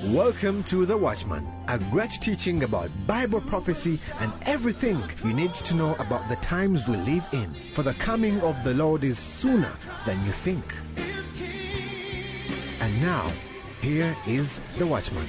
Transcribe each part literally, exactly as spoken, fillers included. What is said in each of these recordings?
Welcome to The Watchman, a great teaching about Bible prophecy and everything you need to know about the times we live in. For the coming of the Lord is sooner than you think. And now, here is The Watchman.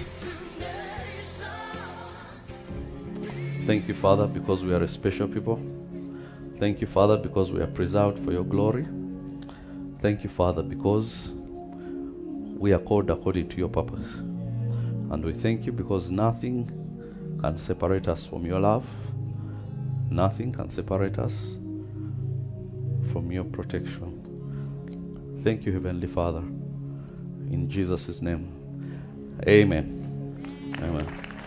Thank you, Father, because we are a special people. Thank you, Father, because we are preserved for your glory. Thank you, Father, because we are called according to your purpose. And we thank you because nothing can separate us from your love. Nothing can separate us from your protection. Thank you, Heavenly Father. In Jesus' name, amen. Amen.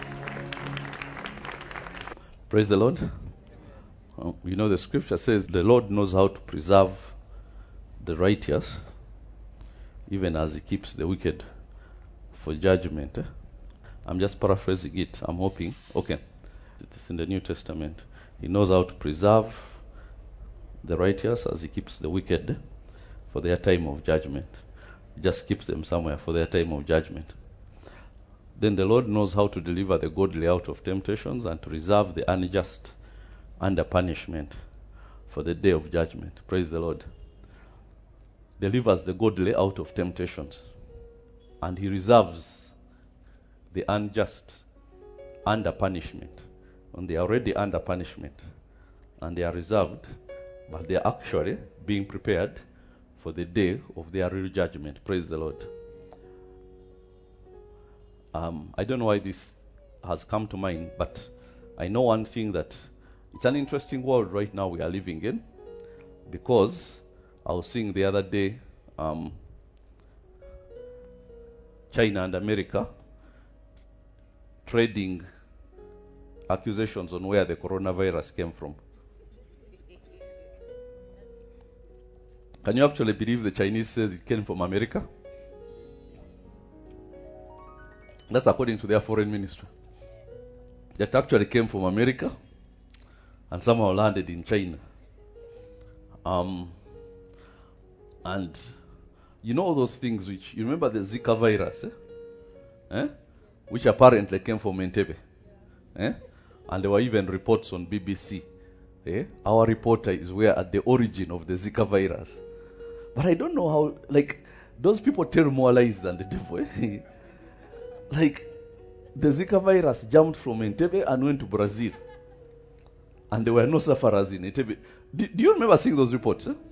Praise the Lord. Uh, you know, the scripture says the Lord knows how to preserve the righteous, even as he keeps the wicked for judgment. Eh? I'm just paraphrasing it. I'm hoping. Okay. It's in the New Testament. He knows how to preserve the righteous as he keeps the wicked for their time of judgment. He just keeps them somewhere for their time of judgment. Then the Lord knows how to deliver the godly out of temptations and to reserve the unjust under punishment for the day of judgment. Praise the Lord. Delivers the godly out of temptations, and he reserves the unjust under punishment. And they are already under punishment, and they are reserved, but they are actually being prepared for the day of their real judgment. Praise the Lord. Um, I don't know why this has come to mind, but I know one thing, that it's an interesting world right now we are living in, because I was seeing the other day um, China and America trading accusations on where the coronavirus came from. Can you actually believe the Chinese says it came from America? That's according to their foreign ministry. That actually came from America and somehow landed in China. Um, and you know all those things which, you remember the Zika virus, eh? Eh? Which apparently came from Entebbe. Eh? And there were even reports on B B C. Eh? Our reporter is where at the origin of the Zika virus. But I don't know how, like, those people tell more lies than the devil. Eh? Like, the Zika virus jumped from Entebbe and went to Brazil. And there were no sufferers in Entebbe. Do, do you remember seeing those reports? Eh?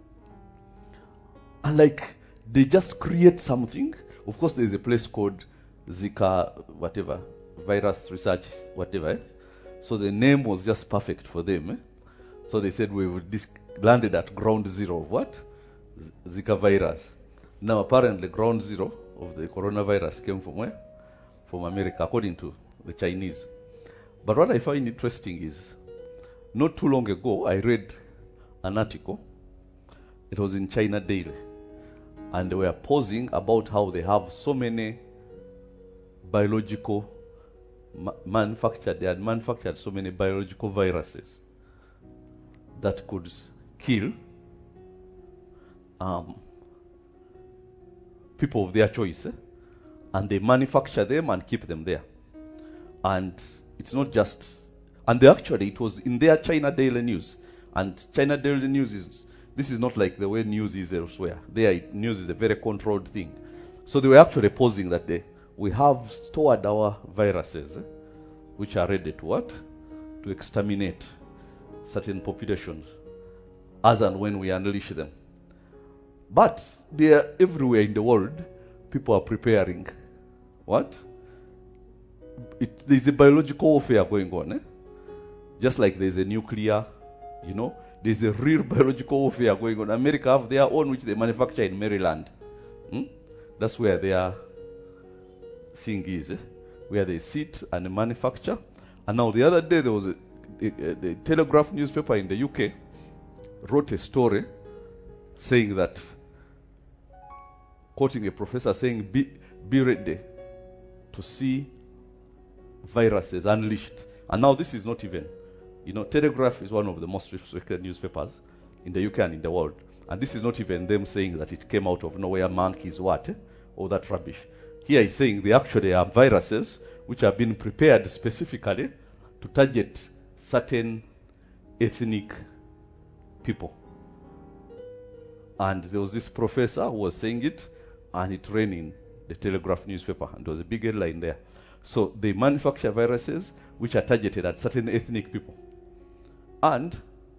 And like, they just create something. Of course, there is a place called Zika, whatever, virus research, whatever. Eh? So the name was just perfect for them. Eh? So they said we would dis- landed at ground zero of what? Z- Zika virus. Now apparently ground zero of the coronavirus came from where? From America, according to the Chinese. But what I find interesting is, not too long ago, I read an article. It was in China Daily. And they were posing about how they have so many biological ma- manufactured, they had manufactured so many biological viruses that could kill um, people of their choice. Eh? And they manufacture them and keep them there. And it's not just, and they actually, it was in their China Daily News. And China Daily News is, this is not like the way news is elsewhere. Their news is a very controlled thing. So they were actually posing that they, we have stored our viruses, eh, which are ready to what? To exterminate certain populations as and when we unleash them. But they are everywhere in the world. People are preparing what? It, there's a biological warfare going on. Eh? Just like there's a nuclear, you know, there's a real biological warfare going on. America have their own, which they manufacture in Maryland. Hmm? That's where their thing is, eh? Where they sit and manufacture. And now the other day there was a, a, a, the Telegraph newspaper in the U K wrote a story saying that, quoting a professor saying, be, be ready to see viruses unleashed. And now this is not even, you know, Telegraph is one of the most respected newspapers in the U K and in the world. And this is not even them saying that it came out of nowhere, monkeys, what, eh? all that rubbish. Here he's saying they actually are viruses which have been prepared specifically to target certain ethnic people. And there was this professor who was saying it, and it ran in the Telegraph newspaper, and there was a big headline there. So they manufacture viruses which are targeted at certain ethnic people. And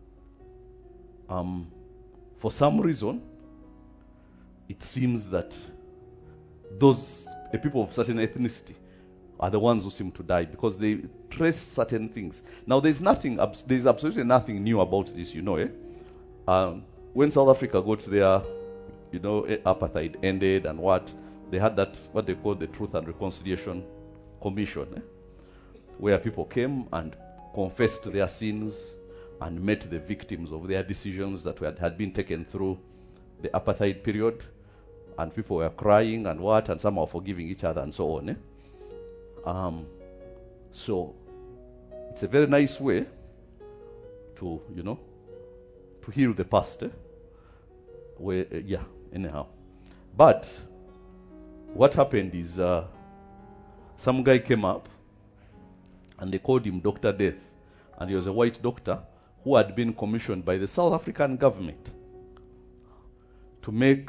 um, for some reason, it seems that those uh, people of certain ethnicity are the ones who seem to die because they trace certain things. Now, there's nothing, there's absolutely nothing new about this, you know. Eh? Um, when South Africa got their, you know, apartheid ended and what, they had that, what they call the Truth and Reconciliation Commission, eh? where people came and confessed their sins and met the victims of their decisions that had, had been taken through the apartheid period. And people were crying and what, and some are forgiving each other and so on. Eh? Um, so it's a very nice way to, you know, to heal the past. Eh? Where, uh, yeah, anyhow. But what happened is uh, some guy came up and they called him Doctor Death. And he was a white doctor who had been commissioned by the South African government to make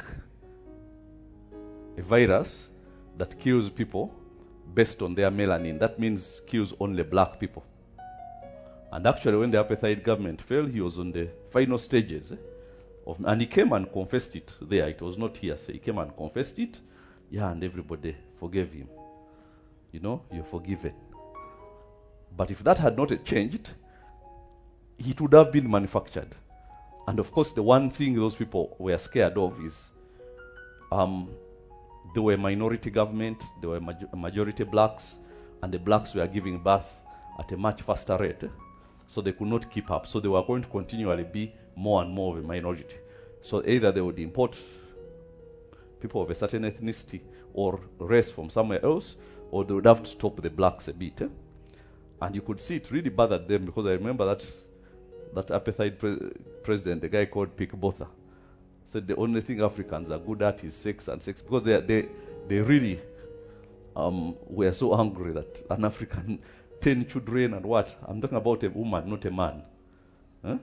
a virus that kills people based on their melanin. That means kills only black people. And actually, when the apartheid government fell, he was on the final stages. Eh, of, and he came and confessed it there. It was not hearsay. He came and confessed it. Yeah, and everybody forgave him. You know, you're forgiven. But if that had not changed, it would have been manufactured. And of course, the one thing those people were scared of is um, they were minority government, they were maj- majority blacks, and the blacks were giving birth at a much faster rate. Eh? So they could not keep up. So they were going to continually be more and more of a minority. So either they would import people of a certain ethnicity or race from somewhere else, or they would have to stop the blacks a bit. Eh? And you could see it really bothered them, because I remember that that apartheid pre- president, the guy called Pik Botha, said the only thing Africans are good at is sex and sex, because they they they really um, were so angry that an African ten children and what? I'm talking about a woman, not a man. Huh?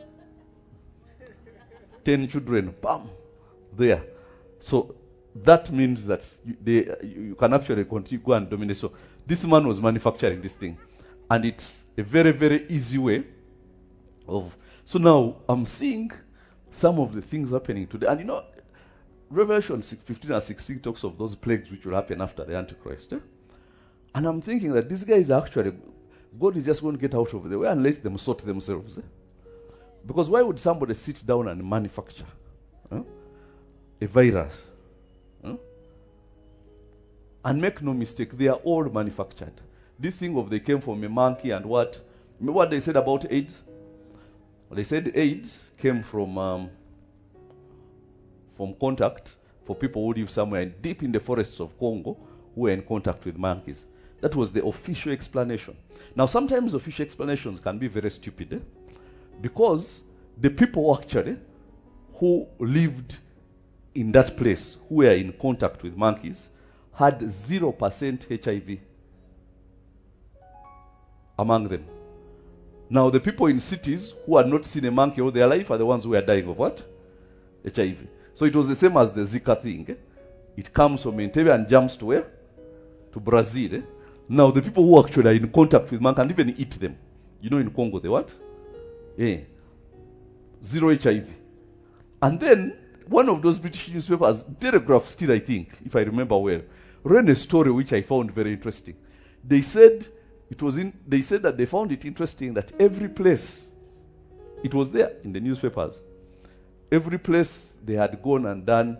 ten children, bam, there. So that means that you, they, you can actually continue go and dominate. So this man was manufacturing this thing, and it's a very very easy way of. So now I'm seeing some of the things happening today, and you know, Revelation fifteen and sixteen talks of those plagues which will happen after the Antichrist. Eh? And I'm thinking that these guys are actually, God is just going to get out of the way and let them sort themselves. Eh? Because why would somebody sit down and manufacture eh, a virus? Eh? And make no mistake, they are all manufactured. This thing of they came from a monkey and what? Remember what they said about AIDS? They said AIDS came from um, from contact for people who live somewhere deep in the forests of Congo who were in contact with monkeys. That was the official explanation. Now, sometimes official explanations can be very stupid, eh? Because the people actually who lived in that place, who were in contact with monkeys, had zero percent H I V among them. Now, the people in cities who had not seen a monkey all their life are the ones who are dying of what? H I V. So it was the same as the Zika thing. Eh? It comes from Entebbe and jumps to where? To Brazil. Eh? Now, the people who actually are in contact with monkeys can even eat them. You know, in Congo, they what? Yeah. Zero H I V. And then, one of those British newspapers, Telegraph still, I think, if I remember well, ran a story which I found very interesting. They said it was in. They said that they found it interesting that every place, it was there in the newspapers, every place they had gone and done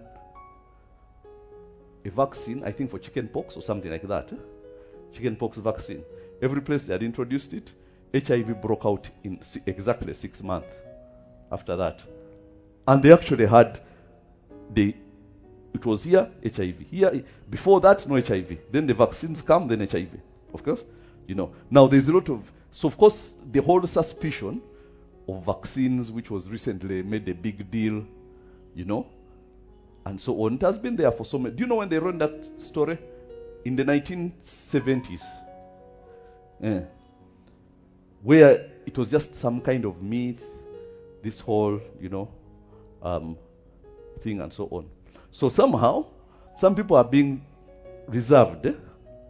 a vaccine, I think for chicken pox or something like that, eh? chicken pox vaccine. Every place they had introduced it, H I V broke out in exactly six months after that. And they actually had, the, it was here, H I V. Here, before that, no H I V. Then the vaccines come, then H I V. Of course, you know. Now there's a lot of, so of course, the whole suspicion of vaccines, which was recently made a big deal, you know, and so on. It has been there for so many. Do you know when they ran that story? in the nineteen seventies, eh, where it was just some kind of myth, this whole, you know, um, thing and so on. So somehow, some people are being reserved eh,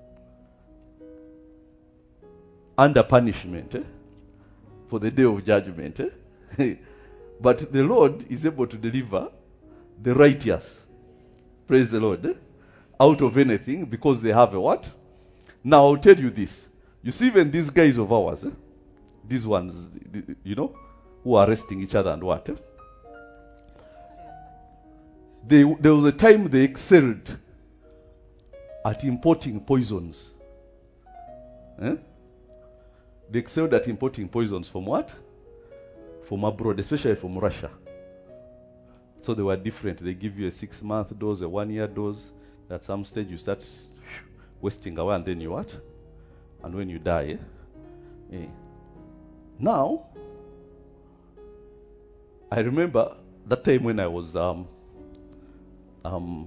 under punishment eh, for the day of judgment. Eh? But the Lord is able to deliver the righteous, praise the Lord, eh, out of anything because they have a what? Now I'll tell you this. You see, even these guys of ours, eh, these ones, you know, who are arresting each other and what? Eh? They, there was a time they excelled at importing poisons. Eh? They excelled at importing poisons from what? From abroad, especially from Russia. So they were different. They give you a six-month dose, a one-year dose. At some stage you start wasting away, and then you what? And when you die, eh? Eh. Now, I remember that time when I was, um, um,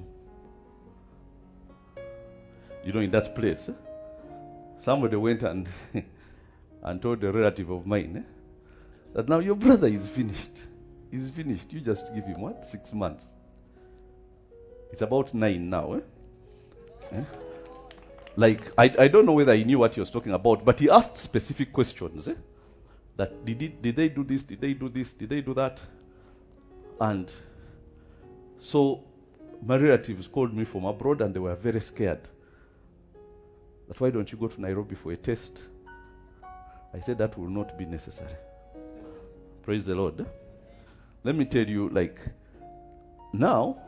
you know, in that place, eh? Somebody went and and told a relative of mine eh, that now your brother is finished. He's finished. You just give him what? Six months. It's about nine now. Eh? Eh? Like, I, I don't know whether he knew what he was talking about, but he asked specific questions. Eh? That did, it, did they do this? Did they do this? Did they do that? And so my relatives called me from abroad and they were very scared. That why don't you go to Nairobi for a test? I said that will not be necessary. Praise the Lord. Let me tell you, like, now,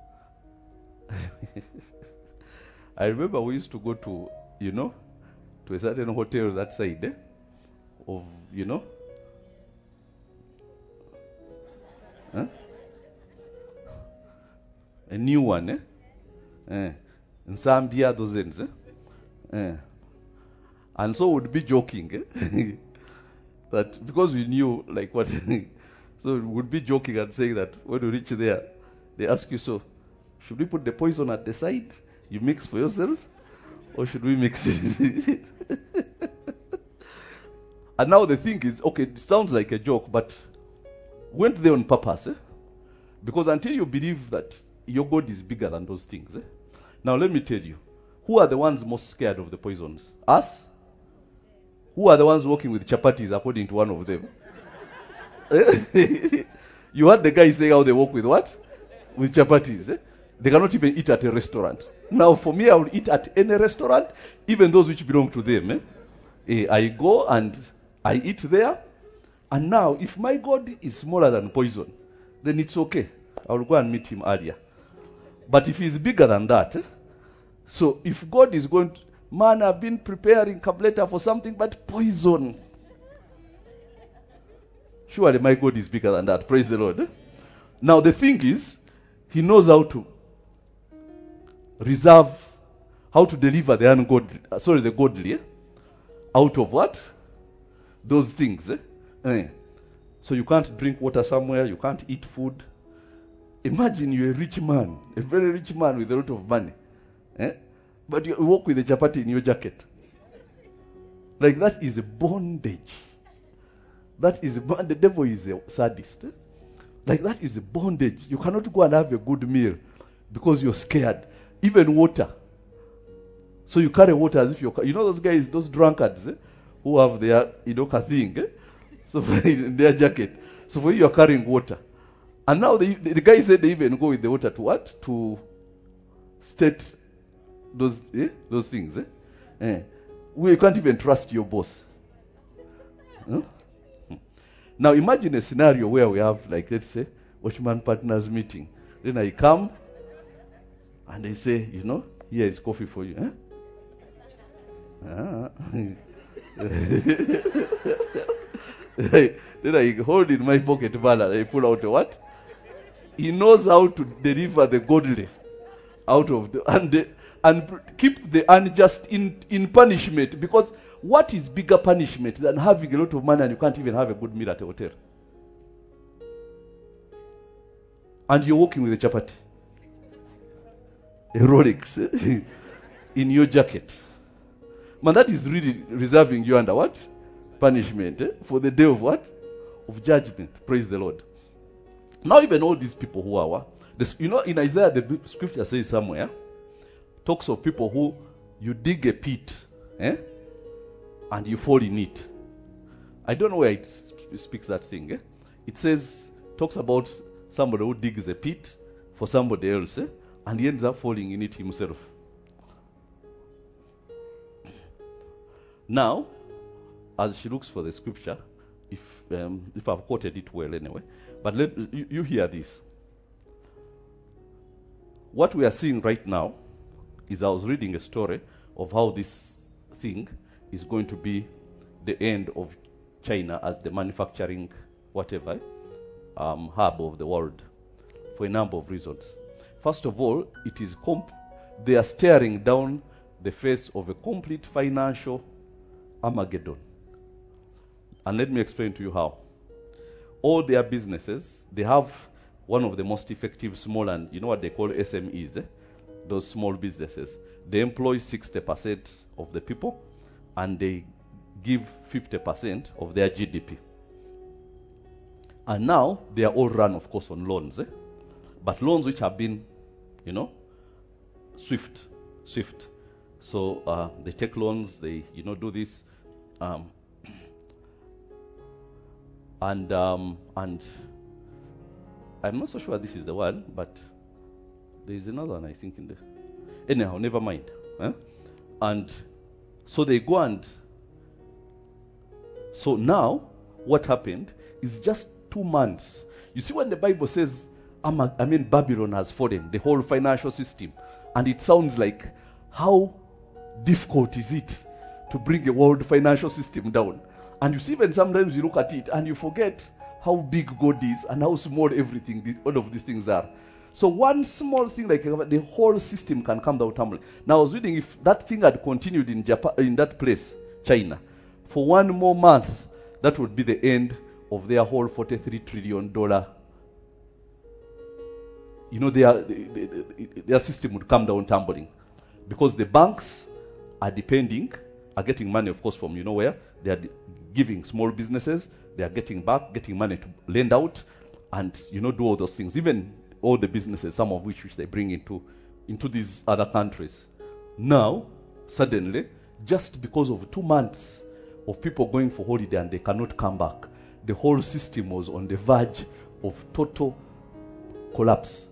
I remember we used to go to, you know, to a certain hotel that side eh, of, you know, huh? A new one, eh? eh. In Zambia, those ends, eh? eh. And so we'd be joking, eh? that because we knew, like, what, so we would be joking and saying that when we reach there, they ask you, so, should we put the poison at the side? You mix for yourself? Or should we mix it? And now the thing is, okay, it sounds like a joke, but weren't they on purpose? Eh? Because until you believe that your God is bigger than those things. Eh? Now let me tell you, who are the ones most scared of the poisons? Us? Who are the ones working with chapatis according to one of them? You heard the guy saying how they work with what? With chapatis. Eh? They cannot even eat at a restaurant. Now for me, I will eat at any restaurant, even those which belong to them. Eh? Eh, I go and I eat there. And now, if my God is smaller than poison, then it's okay. I will go and meet him earlier. But if he's bigger than that, eh? So if God is going to, man, I've been preparing Kableta for something but poison. Surely my God is bigger than that. Praise the Lord. Eh? Now the thing is, he knows how to reserve, how to deliver the ungodly, uh, sorry, the godly, eh? Out of what? Those things. Eh? Eh. So you can't drink water somewhere, you can't eat food. Imagine you're a rich man, a very rich man with a lot of money. Eh? But you walk with a chapati in your jacket. Like that is a bondage. That is a, the devil is a sadist. Eh? Like that is a bondage. You cannot go and have a good meal because you're scared. Even water. So you carry water as if you're, you know those guys, those drunkards eh? Who have their, you know, thing, eh? So in their jacket. So for you, you're carrying water. And now the, the, the guy said they even go with the water to what? To state those eh? those things. Eh? Eh. Where you can't even trust your boss. Huh? Now imagine a scenario where we have, like, let's say, watchman partners meeting. Then I come and they say, you know, here is coffee for you. Eh? Ah. Then I hold in my pocket ball and I pull out a what? He knows how to deliver the godly out of the and the, and keep the unjust in, in punishment. Because what is bigger punishment than having a lot of money and you can't even have a good meal at a hotel? And you're walking with a chapati, a Rolex. in your jacket. Man, that is really reserving you under what? Punishment. Eh? For the day of what? Of judgment. Praise the Lord. Now even all these people who are, this, you know, in Isaiah, the scripture says somewhere, talks of people who, you dig a pit, eh? And you fall in it. I don't know where it speaks that thing. Eh? It says, talks about somebody who digs a pit for somebody else, eh? And he ends up falling in it himself. Now, as she looks for the scripture, if um, if I've quoted it well anyway, but let you, you hear this. What we are seeing right now is, I was reading a story of how this thing is going to be the end of China as the manufacturing whatever um, hub of the world, for a number of reasons. First of all, it is comp- they are staring down the face of a complete financial Armageddon. And let me explain to you how. All their businesses, they have one of the most effective small and, you know what they call S M Es, eh? Those small businesses. They employ sixty percent of the people and they give fifty percent of their G D P. And now they are all run, of course, on loans. Eh? But loans which have been, you know, swift, swift. So uh, they take loans, they, you know, do this. Um, and um, and I'm not so sure this is the one, but there is another one, I think, in there. Anyhow, never mind. Eh? And so they go and... So now, what happened is just two months. You see when the Bible says, I mean, Babylon has fallen, the whole financial system. And it sounds like, how difficult is it to bring a world financial system down? And you see, when sometimes you look at it and you forget how big God is and how small everything, this, all of these things are. So one small thing, like the whole system can come down tumbling. Now I was reading, if that thing had continued in Japan, in that place, China, for one more month, that would be the end of their whole forty-three trillion dollars. You know, their, their, their system would come down tumbling. Because the banks are depending, are getting money, of course, from you know where. They are giving small businesses, they are getting back, getting money to lend out, and, you know, do all those things. Even all the businesses, some of which, which they bring into, into these other countries. Now, suddenly, just because of two months of people going for holiday and they cannot come back, the whole system was on the verge of total collapse.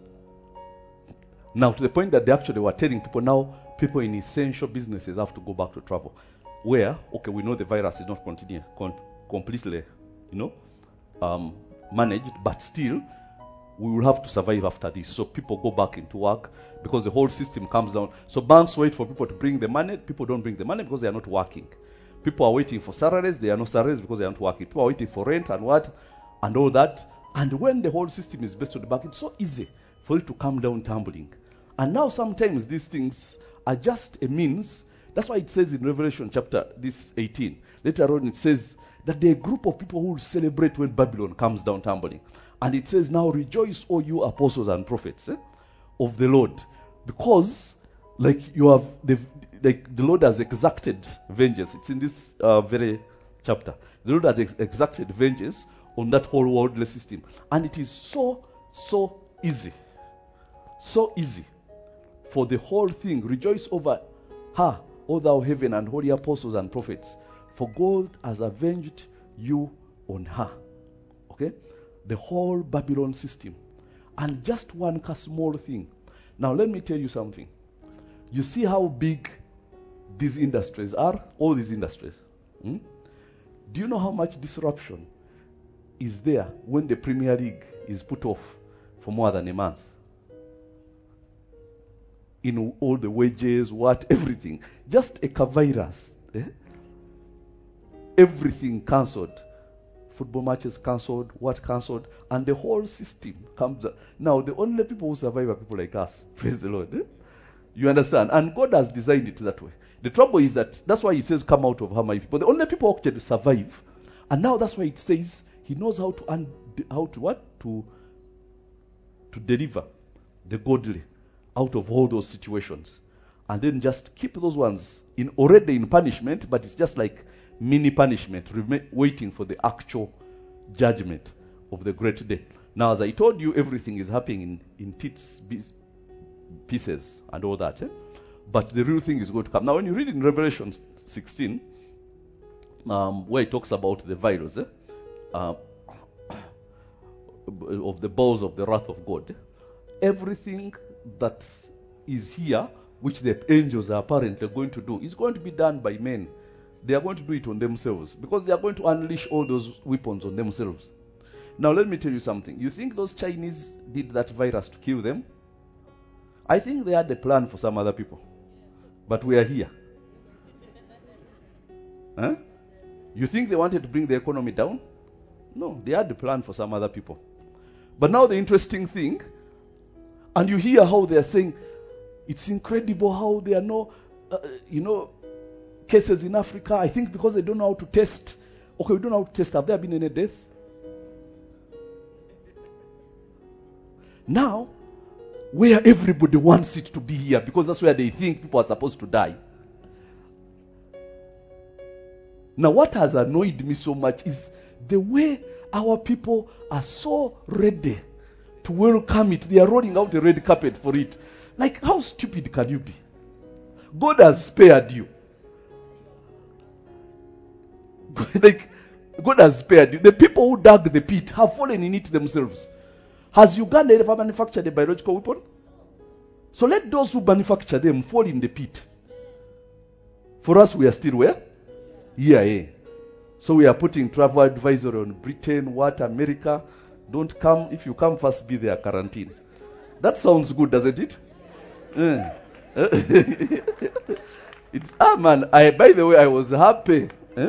Now, to the point that they actually were telling people, now people in essential businesses have to go back to travel. Where, okay, we know the virus is not continue, con- completely, you know, um, managed, but still, we will have to survive after this. So people go back into work because the whole system comes down. So banks wait for people to bring the money. People don't bring the money because they are not working. People are waiting for salaries. There are no salaries because they are not working. People are waiting for rent and what, and all that. And when the whole system is based on the bank, it's so easy for it to come down tumbling. And now sometimes these things are just a means. That's why it says in Revelation chapter this eighteen, later on it says that there are a group of people who will celebrate when Babylon comes down tumbling. And it says, now rejoice, all you apostles and prophets eh, of the Lord. Because like you have, the, like the Lord has exacted vengeance. It's in this uh, very chapter. The Lord has ex- exacted vengeance on that whole worldly system. And it is so, so easy. So easy for the whole thing. Rejoice over her, O thou heaven and holy apostles and prophets, for God has avenged you on her. Okay? The whole Babylon system. And just one small thing. Now let me tell you something. You see how big these industries are? All these industries. Hmm? Do you know how much disruption is there when the Premier League is put off for more than a month? In all the wages, what, everything. Just a virus. Eh? Everything cancelled. Football matches cancelled, what cancelled, and the whole system comes down. Now, the only people who survive are people like us. Praise the Lord. Eh? You understand? And God has designed it that way. The trouble is that, that's why he says, come out of her, my people. The only people who actually survive. And now that's why it says, he knows how to, un- how to what? To, to deliver the godly out of all those situations. and then just keep those ones in already in punishment, but it's just like mini punishment, rema- waiting for the actual judgment of the great day. Now, as I told you, everything is happening in, in tits, pieces, and all that. Eh? But the real thing is going to come. Now, when you read in Revelation sixteen, um, where it talks about the virus, eh? uh, of the bowls of the wrath of God, everything that is here, which the angels are apparently going to do, is going to be done by men. They are going to do it on themselves because they are going to unleash all those weapons on themselves. Now, let me tell you something. You think those Chinese did that virus to kill them? I think they had a plan for some other people. But we are here. Huh? You think they wanted to bring the economy down? No, they had a plan for some other people. But now the interesting thing, and you hear how they are saying, it's incredible how there are no, uh, you know, cases in Africa. I think because they don't know how to test. Okay, we don't know how to test. Have there been any death? Now, where everybody wants it to be here, because that's where they think people are supposed to die. Now, what has annoyed me so much is the way our people are so ready to welcome it. They are rolling out a red carpet for it. Like, how stupid can you be? God has spared you. Like, God has spared you. The people who dug the pit have fallen in it themselves. Has Uganda ever manufactured a biological weapon? So let those who manufacture them fall in the pit. For us, we are still where? Yeah, yeah. So we are putting travel advisory on Britain, what, America. Don't come. If you come first, be there, quarantine. That sounds good, doesn't it? Uh. It's, ah, man, I, by the way, I was happy. Eh?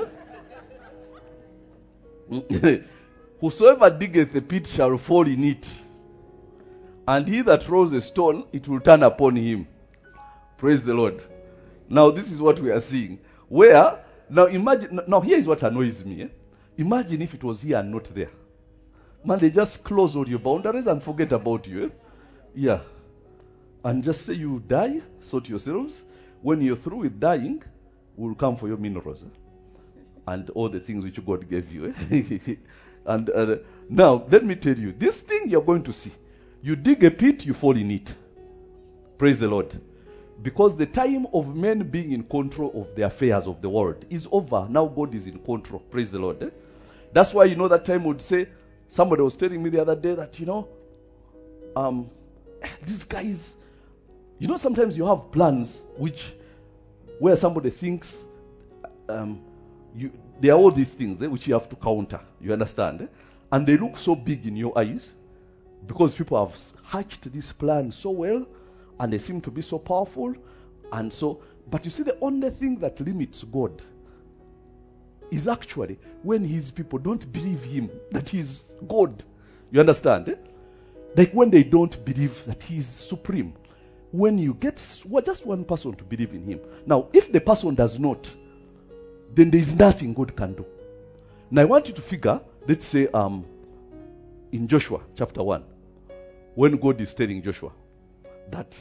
Whosoever diggeth the pit shall fall in it. And he that rolls a stone, it will turn upon him. Praise the Lord. Now, this is what we are seeing. Where, now imagine, now here is what annoys me. Eh? Imagine if it was here and not there. Man, they just close all your boundaries and forget about you. Eh? Yeah. And just say you die, sort yourselves. When you're through with dying, we'll come for your minerals. Eh? And all the things which God gave you. Eh? And uh, now, let me tell you, this thing you're going to see. You dig a pit, you fall in it. Praise the Lord. Because the time of men being in control of the affairs of the world is over. Now God is in control. Praise the Lord. Eh? That's why, you know, that time would say, somebody was telling me the other day that, you know, um, these guys, you know, sometimes you have plans which, where somebody thinks, um, you, there are all these things eh, which you have to counter. You understand? Eh? And they look so big in your eyes because people have hatched this plan so well and they seem to be so powerful. And so, but you see, the only thing that limits God is actually when his people don't believe him that he's God. You understand? Eh? Like when they don't believe that he's supreme. When you get well, just one person to believe in him. Now, if the person does not, then there is nothing God can do. Now, I want you to figure, let's say, um, in Joshua chapter one, when God is telling Joshua that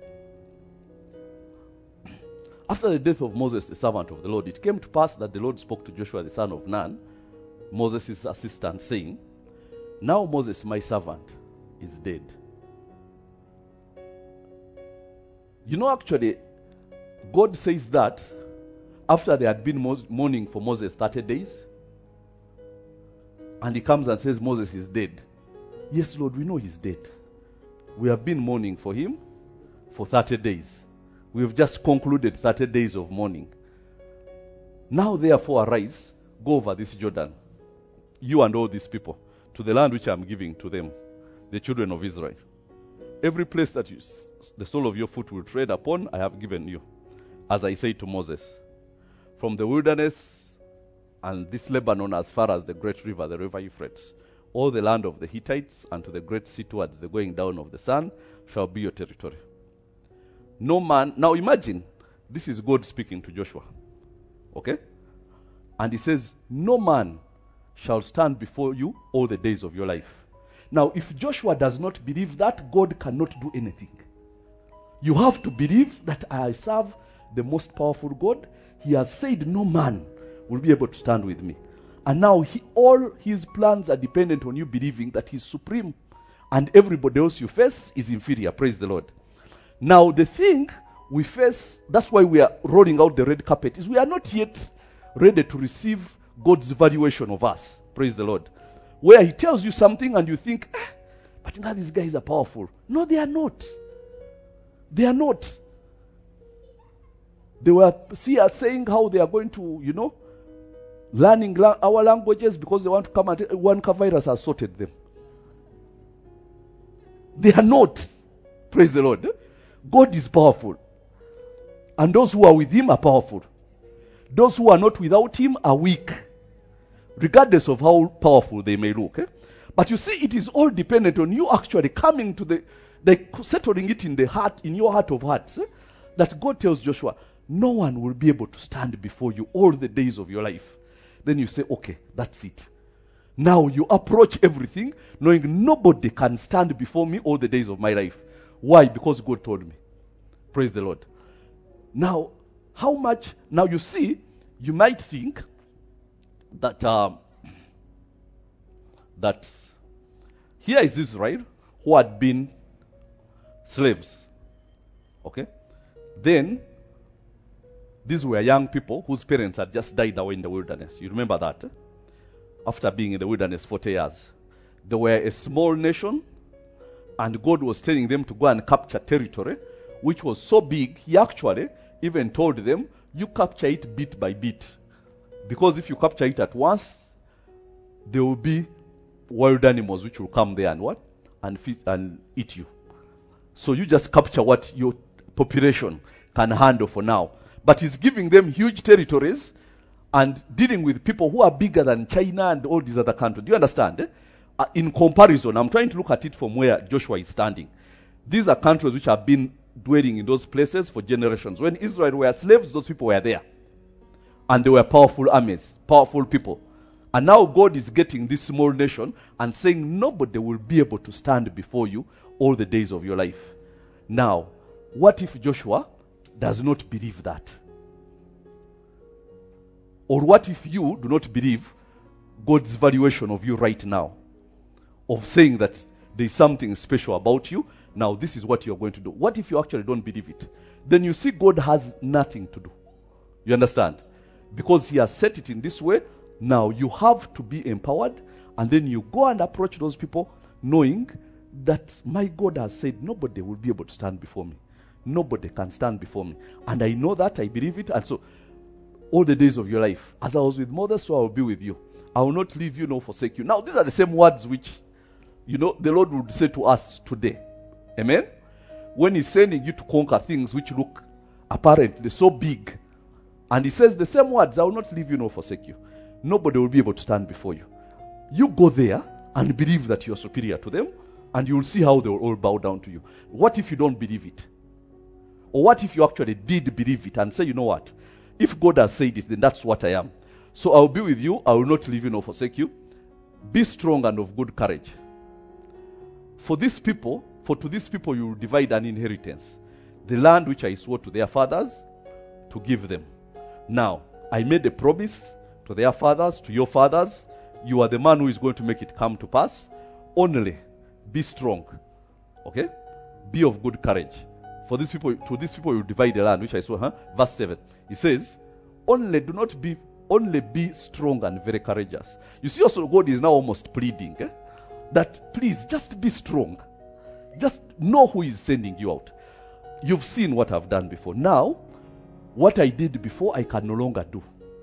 after the death of Moses, the servant of the Lord, it came to pass that the Lord spoke to Joshua, the son of Nun, Moses' assistant, saying, now Moses, my servant, is dead. You know, actually, God says that after they had been mourning for Moses thirty days, and he comes and says, Moses is dead. Yes, Lord, we know he's dead. We have been mourning for him for thirty days. We have just concluded thirty days of mourning. Now, therefore, arise, go over this Jordan, you and all these people, to the land which I am giving to them, the children of Israel. Every place that you, the sole of your foot will tread upon, I have given you, as I said to Moses. From the wilderness and this Lebanon as far as the great river, the river Euphrates, all the land of the Hittites and to the great sea towards the going down of the sun shall be your territory. No man, now imagine, this is God speaking to Joshua. Okay? And he says, no man shall stand before you all the days of your life. Now, if Joshua does not believe that, God cannot do anything. You have to believe that I serve the most powerful God. He has said no man will be able to stand with me. And now he, all his plans are dependent on you believing that he's supreme and everybody else you face is inferior. Praise the Lord. Now the thing we face, that's why we are rolling out the red carpet, is we are not yet ready to receive God's valuation of us. Praise the Lord. Where he tells you something and you think, ah, but now these guys are powerful. No, they are not. They are not. They were see us saying how they are going to, you know, learning la- our languages because they want to come and one virus has sorted them. They are not. Praise the Lord. God is powerful. And those who are with him are powerful. Those who are not without him are weak. Regardless of how powerful they may look. Eh? But you see, it is all dependent on you actually coming to the, the settling it in the heart, in your heart of hearts. Eh? That God tells Joshua, no one will be able to stand before you all the days of your life. Then you say, okay, that's it. Now you approach everything knowing nobody can stand before me all the days of my life. Why? Because God told me. Praise the Lord. Now, how much, now you see, you might think that, um, that here is Israel who had been slaves. Okay? Then, these were young people whose parents had just died away in the wilderness. You remember that? Eh? After being in the wilderness forty years. They were a small nation, and God was telling them to go and capture territory, which was so big, he actually even told them, you capture it bit by bit. Because if you capture it at once, there will be wild animals which will come there and what? And feed and eat you. So you just capture what your population can handle for now. But he's giving them huge territories and dealing with people who are bigger than China and all these other countries. Do you understand? Eh? Uh, in comparison, I'm trying to look at it from where Joshua is standing. These are countries which have been dwelling in those places for generations. When Israel were slaves, those people were there. And they were powerful armies, powerful people. And now God is getting this small nation and saying nobody will be able to stand before you all the days of your life. Now, what if Joshua does not believe that? Or what if you do not believe God's valuation of you right now? Of saying that there is something special about you. Now this is what you're going to do. What if you actually don't believe it? Then you see God has nothing to do. You understand? Because he has set it in this way. Now you have to be empowered. And then you go and approach those people knowing that my God has said nobody will be able to stand before me. Nobody can stand before me. And I know that, I believe it. And so all the days of your life, as I was with Moses, so I will be with you. I will not leave you nor forsake you. Now these are the same words which, you know, the Lord would say to us today. Amen? When he's sending you to conquer things which look apparently so big. And he says the same words, I will not leave you nor forsake you. Nobody will be able to stand before you. You go there and believe that you are superior to them, and you will see how they will all bow down to you. What if you don't believe it? Or what if you actually did believe it and say, you know what? If God has said it, then that's what I am. So I will be with you, I will not leave you nor forsake you. Be strong and of good courage. For these people, for to these people you will divide an inheritance, the land which I swore to their fathers to give them. Now, I made a promise to their fathers, to your fathers. You are the man who is going to make it come to pass. Only be strong. Okay? Be of good courage. For these people, to these people you divide the land which I swore. Huh? Verse seven. It says, only do not be, only be strong and very courageous. You see also God is now almost pleading. Eh? That please just be strong. Just know who is sending you out. You've seen what I've done before. Now, what I did before I can no longer do.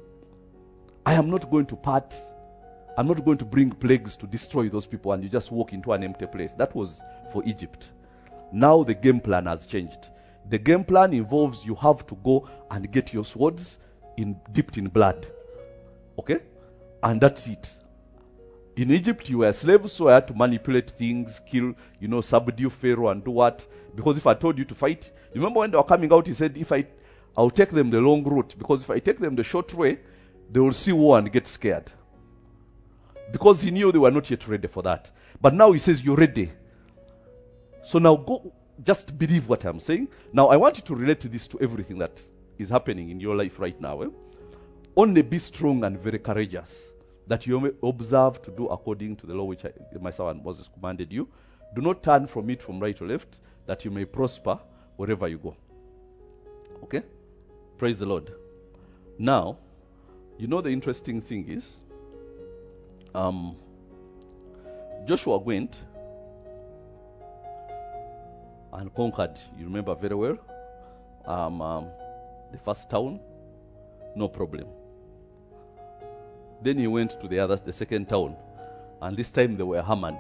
I am not going to part. I'm not going to bring plagues to destroy those people and you just walk into an empty place. That was for Egypt. Now the game plan has changed. The game plan involves you have to go and get your swords in, dipped in blood. Okay? And that's it. In Egypt, you were slaves, so I had to manipulate things, kill, you know, subdue Pharaoh and do what? Because if I told you to fight, remember when they were coming out, he said, if I, I'll take them the long route, because if I take them the short way, they will see war and get scared. Because he knew they were not yet ready for that. But now he says, you're ready. So now go, just believe what I'm saying. Now, I want you to relate this to everything that is happening in your life right now. Eh? Only be strong and very courageous, that you may observe to do according to the law which I, my servant Moses commanded you. Do not turn from it from right to left, that you may prosper wherever you go. Okay? Praise the Lord. Now, you know the interesting thing is, um, Joshua went and conquered, you remember very well, um, um, the first town, no problem. Then he went to the others, the second town, and this time they were hammered.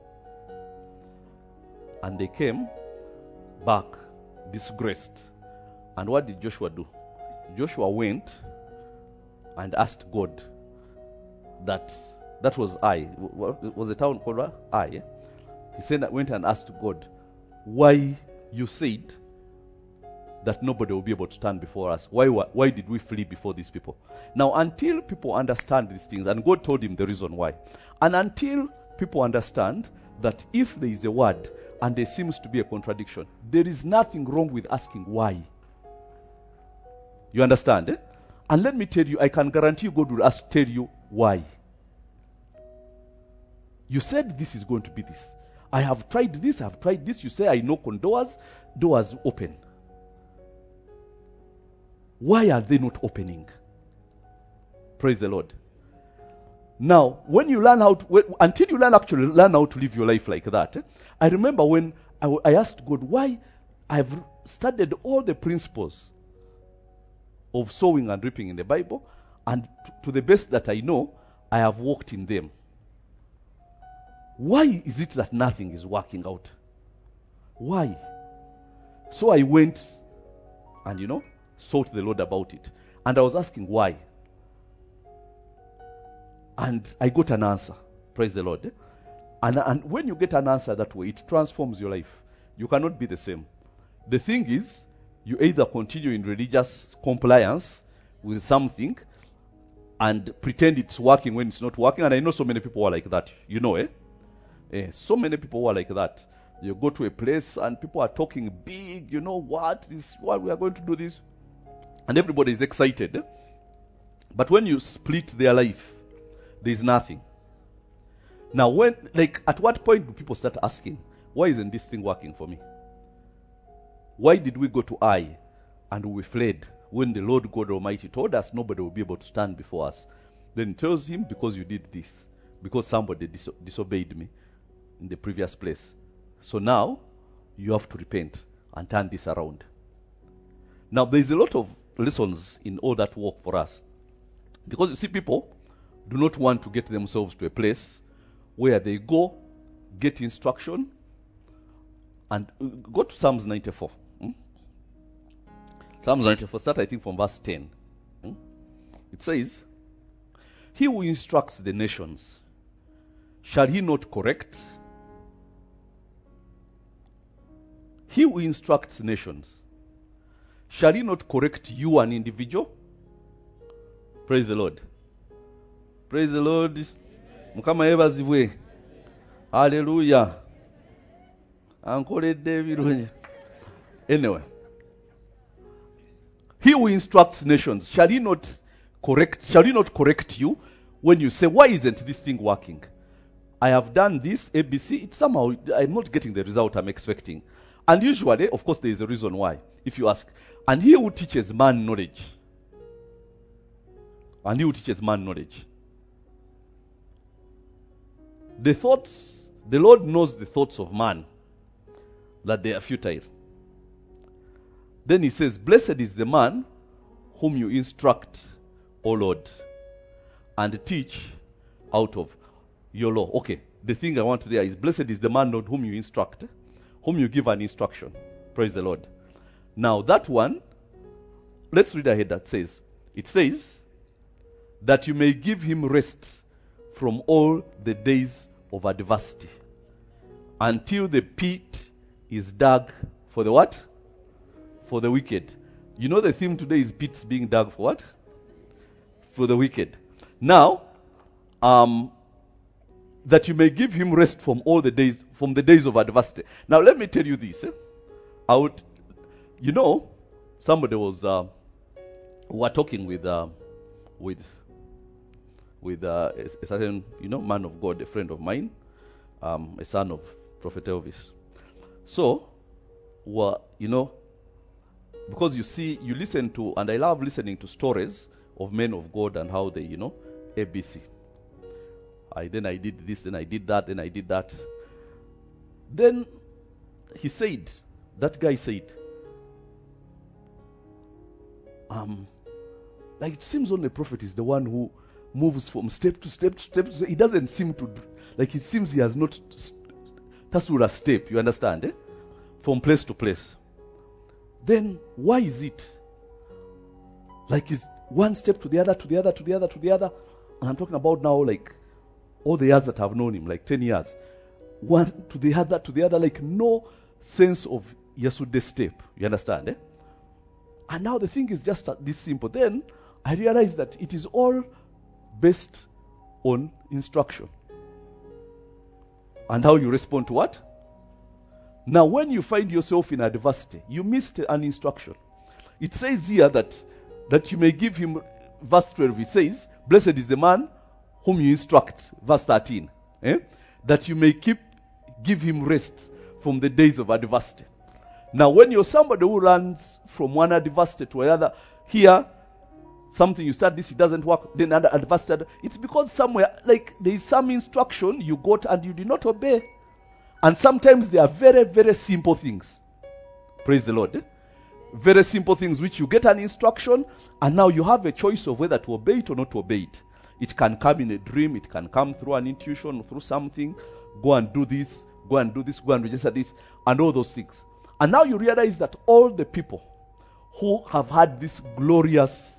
And they came back disgraced. And what did Joshua do? Joshua went and asked God that, that was Ai. Was the town called Ai? Eh? He said that went and asked God, why you said that nobody will be able to stand before us? Why, why did we flee before these people? Now, until people understand these things, and God told him the reason why, and until people understand that if there is a word and there seems to be a contradiction, there is nothing wrong with asking why. You understand? Eh? And let me tell you, I can guarantee you God will ask, tell you why. You said this is going to be this. I have tried this, I have tried this. You say I knock on doors, doors open. Why are they not opening? Praise the Lord. Now, when you learn how to, when, until you learn actually learn how to live your life like that, eh? I remember when I, w- I asked God why I've studied all the principles of sowing and reaping in the Bible, and t- to the best that I know, I have walked in them. Why is it that nothing is working out? Why? So I went and, you know, sought the Lord about it. And I was asking why. And I got an answer. Praise the Lord. And, and when you get an answer that way, it transforms your life. You cannot be the same. The thing is, you either continue in religious compliance with something and pretend it's working when it's not working. And I know so many people are like that. You know, eh? eh so many people are like that. You go to a place and people are talking big, you know what, this what we are going to do this. And everybody is excited. Eh? But when you split their life, there is nothing. Now, when, like, at what point do people start asking, why isn't this thing working for me? Why did we go to Ai and we fled when the Lord God Almighty told us nobody will be able to stand before us? Then he tells him, because you did this, because somebody dis- disobeyed me in the previous place. So now, you have to repent and turn this around. Now, there is a lot of lessons in all that work for us. Because you see, people do not want to get themselves to a place where they go, get instruction, and uh, go to Psalms ninety-four. Hmm? Psalms ninety-four, start I think from verse ten. Hmm? It says, he who instructs the nations, shall he not correct? He who instructs nations, shall he not correct you, an individual? Praise the Lord. Praise the Lord. Mukama yebazibwe. Hallelujah. Ankoledde ebirungi. Anyway. He who instructs nations, shall he not correct, shall he not correct you when you say, why isn't this thing working? I have done this, A B C, it's somehow, I'm not getting the result I'm expecting. And usually, of course, there is a reason why, if you ask. And he who teaches man knowledge, and he who teaches man knowledge, the thoughts, the Lord knows the thoughts of man, that they are futile. Then he says, blessed is the man whom you instruct, O Lord, and teach out of your law. Okay, the thing I want there is, blessed is the man, Lord, whom you instruct, whom you give an instruction. Praise the Lord. Now that one, let's read ahead. That says, it says, that you may give him rest from all the days of adversity, until the pit is dug for the what? For the wicked. You know the theme today is pits being dug for what? For the wicked. Now, um, that you may give him rest from all the days, from the days of adversity. Now let me tell you this. Eh? out. You know, somebody was uh, were talking with uh, with with uh, a, a certain, you know, man of God, a friend of mine, um, a son of Prophet Elvis. So, were you know, because you see, you listen to, and I love listening to stories of men of God and how they, you know, A B C. I then I did this, then I did that, then I did that. Then he said, that guy said, um, like it seems only the prophet is the one who moves from step to step to step to step. He doesn't seem to, do, like it seems he has not tasura step, you understand, eh? From place to place. Then why is it? Like it's one step to the other, to the other, to the other, to the other. And I'm talking about now like all the years that I've known him, like ten years. One to the other, to the other, like no sense of Yesude step. You understand, eh? And now the thing is just this simple. Then I realized that it is all based on instruction. And how you respond to what? Now when you find yourself in adversity, you missed an instruction. It says here that, that you may give him, verse twelve, it says, blessed is the man whom you instruct, verse thirteen, eh? That you may keep, give him rest from the days of adversity. Now when you're somebody who runs from one adversity to another, here, something you start this, it doesn't work, then another adversity, it's because somewhere, like there is some instruction you got and you did not obey. And sometimes they are very, very simple things. Praise the Lord. Eh? Very simple things which you get an instruction and now you have a choice of whether to obey it or not to obey it. It can come in a dream, it can come through an intuition, through something. Go and do this, go and do this, go and register this, and all those things. And now you realize that all the people who have had this glorious,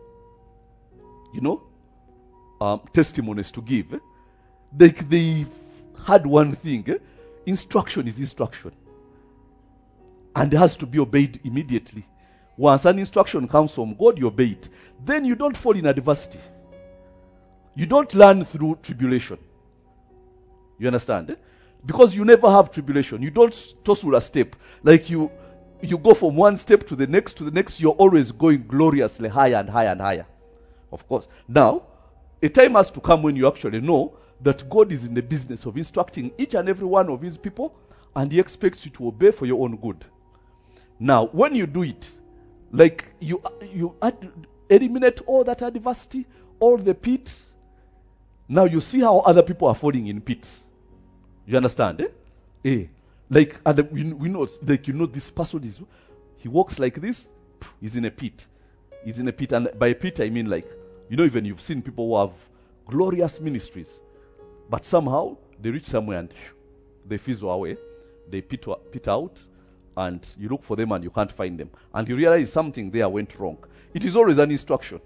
you know, um, testimonies to give, eh? they, they had one thing, eh? Instruction is instruction. And it has to be obeyed immediately. Once an instruction comes from God, you obey it. Then you don't fall in adversity. You don't learn through tribulation. You understand? Eh? Because you never have tribulation. You don't toss with a step. Like you, you go from one step to the next, to the next, you're always going gloriously higher and higher and higher. Of course. Now, a time has to come when you actually know that God is in the business of instructing each and every one of his people, and he expects you to obey for your own good. Now, when you do it, like you you eliminate all that adversity, all the pit, now you see how other people are falling in pits. You understand, eh? Eh. Like, other, we, we know, like, you know, this person is, he walks like this, he's in a pit. He's in a pit, and by a pit I mean like, you know, even you've seen people who have glorious ministries, but somehow they reach somewhere and they fizzle away. They pit, pit out, and you look for them and you can't find them. And you realize something there went wrong. It is always an instruction.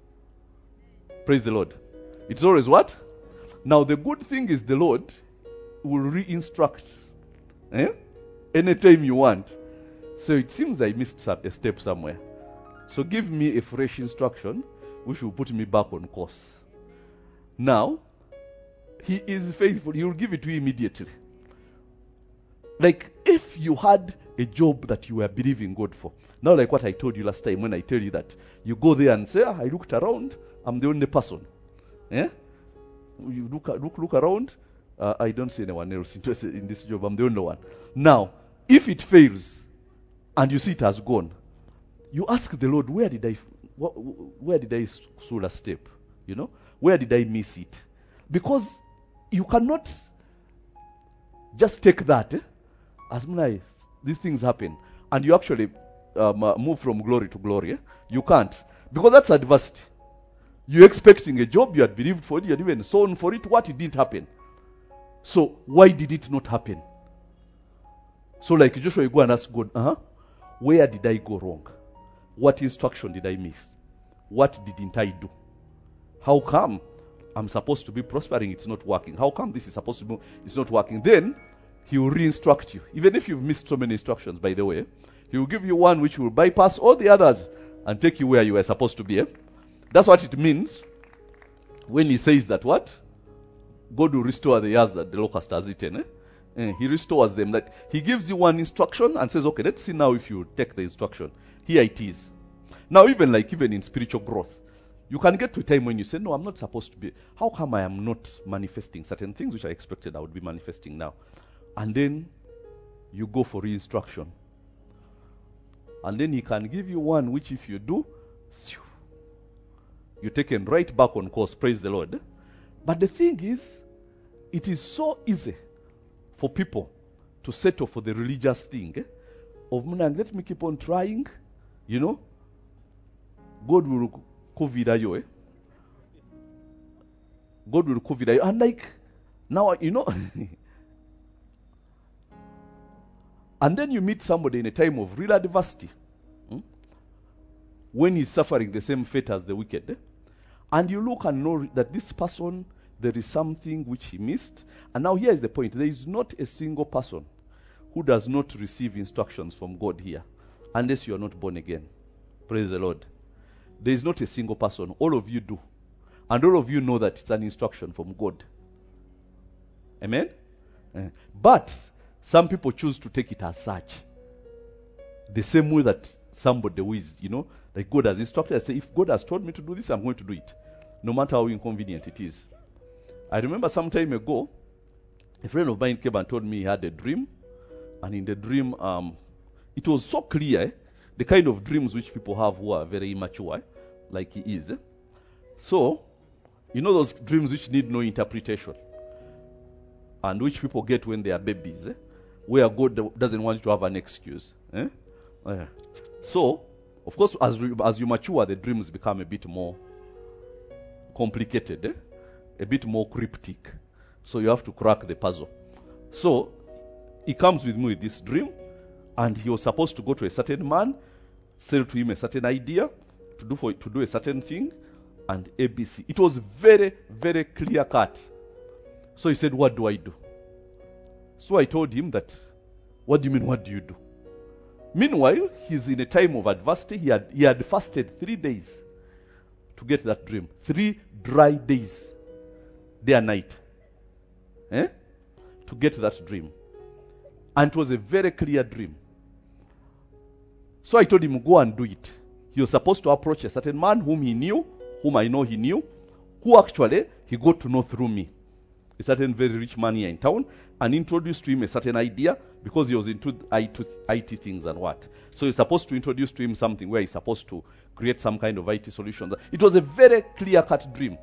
Praise the Lord. It's always what? Now the good thing is the Lord will re-instruct. Eh? Anytime you want. So it seems I missed a step somewhere. So give me a fresh instruction which will put me back on course. Now, he is faithful. He will give it to you immediately. Like if you had a job that you were believing God for. Now like what I told you last time when I tell you that you go there and say, ah, I looked around, I'm the only person. Eh? You look, look, look around, uh, I don't see anyone else interested in this job, I'm the only one. Now, if it fails and you see it has gone, you ask the Lord, where did I, wh- where did I soul a step? You know, where did I miss it? Because you cannot just take that, eh? As many these things happen, and you actually um, uh, move from glory to glory. Eh? You can't, because that's adversity. You're expecting a job, you had believed for it, you had even sown for it. What? It didn't happen. So why did it not happen? So like Joshua, you go and ask God, uh-huh, where did I go wrong? What instruction did I miss? What didn't I do? How come I'm supposed to be prospering, it's not working? How come this is supposed to be, it's not working? Then he will re-instruct you. Even if you've missed so many instructions, by the way, he will give you one which will bypass all the others and take you where you are supposed to be. Eh? That's what it means when he says that what? God will restore the years that the locust has eaten. Eh? Uh, he restores them. That he gives you one instruction and says, okay, let's see now if you take the instruction. Here it is. Now, even like even in spiritual growth, you can get to a time when you say, no, I'm not supposed to be. How come I am not manifesting certain things which I expected I would be manifesting now? And then you go for re-instruction. And then he can give you one which if you do, you're taken right back on course. Praise the Lord. But the thing is, it is so easy for people to settle for the religious thing. Eh? Of let me keep on trying, you know. God will COVID you, eh? God will COVID you. And like, now, you know, and then you meet somebody in a time of real adversity, hmm? when he's suffering the same fate as the wicked. Eh? And you look and know that this person, there is something which he missed. And now here is the point. There is not a single person who does not receive instructions from God here, unless you are not born again. Praise the Lord. There is not a single person. All of you do. And all of you know that it's an instruction from God. Amen? Uh, but some people choose to take it as such. The same way that somebody who is, you know, like God has instructed, I say, if God has told me to do this, I'm going to do it. No matter how inconvenient it is. I remember some time ago, a friend of mine came and told me he had a dream. And in the dream, um, it was so clear, eh? The kind of dreams which people have who are very immature, eh? Like he is. Eh? So, you know those dreams which need no interpretation. And which people get when they are babies. Eh? Where God doesn't want you to have an excuse. Eh? Uh, so, of course, as, we, as you mature, the dreams become a bit more complicated. Eh? A bit more cryptic. So you have to crack the puzzle. So, he comes with me with this dream. And he was supposed to go to a certain man, sell to him a certain idea, to do for to do a certain thing, and A B C. It was very, very clear cut. So he said, what do I do? So I told him that, what do you mean, what do you do? Meanwhile, he's in a time of adversity. He had, he had fasted three days to get that dream. Three dry days, day and night, eh? to get that dream. And it was a very clear dream. So I told him, go and do it. He was supposed to approach a certain man whom he knew, whom I know he knew, who actually he got to know through me. A certain very rich man here in town, and introduced to him a certain idea because he was into I T things and what. So he's supposed to introduce to him something where he's supposed to create some kind of I T solution. It was a very clear-cut dream.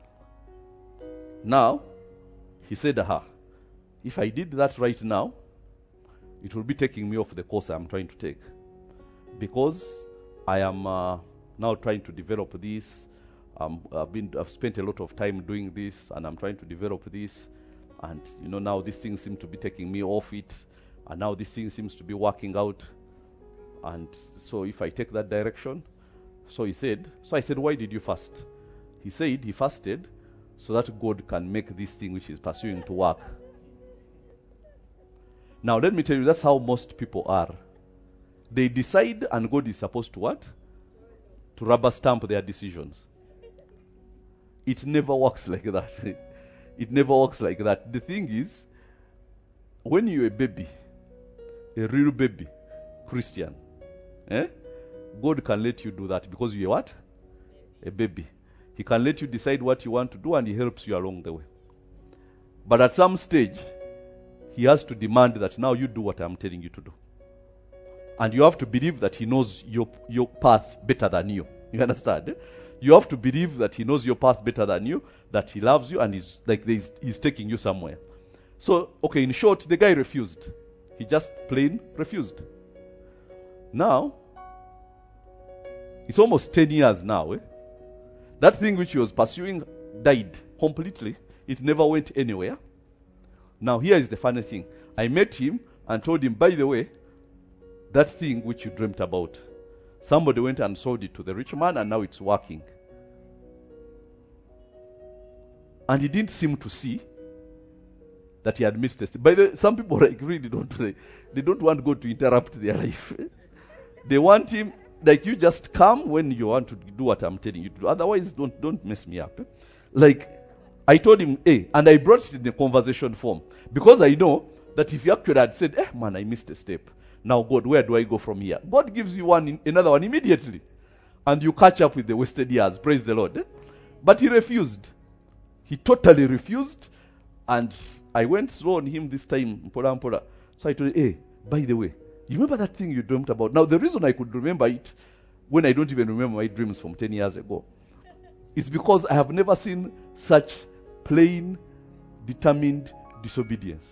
Now, he said, aha, if I did that right now, it will be taking me off the course I'm trying to take. Because I am uh, now trying to develop this. Um, I've been, I've spent a lot of time doing this, and I'm trying to develop this. And, you know, now this thing seems to be taking me off it. And now this thing seems to be working out. And so if I take that direction, so he said, so I said, why did you fast? He said he fasted so that God can make this thing which he's pursuing to work. Now let me tell you, that's how most people are. They decide and God is supposed to what? To rubber stamp their decisions. It never works like that. It never works like that. The thing is, when you're a baby, a real baby, Christian, eh? God can let you do that because you're what? A baby. He can let you decide what you want to do and he helps you along the way. But at some stage, he has to demand that now you do what I'm telling you to do. And you have to believe that he knows your, your path better than you. You understand? Eh? You have to believe that he knows your path better than you, that he loves you, and he's like he's, he's taking you somewhere. So, okay, in short, the guy refused. He just plain refused. Now, it's almost ten years now. Eh? That thing which he was pursuing died completely. It never went anywhere. Now, here is the funny thing. I met him and told him, by the way, that thing which you dreamt about, somebody went and sold it to the rich man and now it's working. And he didn't seem to see that he had missed it. By the way, some people like really don't they don't want God to interrupt their life. They want him, like, you just come when you want to do what I'm telling you to do. Otherwise, don't don't mess me up. Like, I told him, hey, and I brought it in the conversation form. Because I know that if you actually had said, eh, man, I missed a step. Now, God, where do I go from here? God gives you one, another one immediately. And you catch up with the wasted years. Praise the Lord. Eh? But he refused. He totally refused. And I went slow on him this time. Mpora, mpora. So I told him, hey, by the way, you remember that thing you dreamt about? Now, the reason I could remember it when I don't even remember my dreams from ten years ago is because I have never seen such plain, determined disobedience.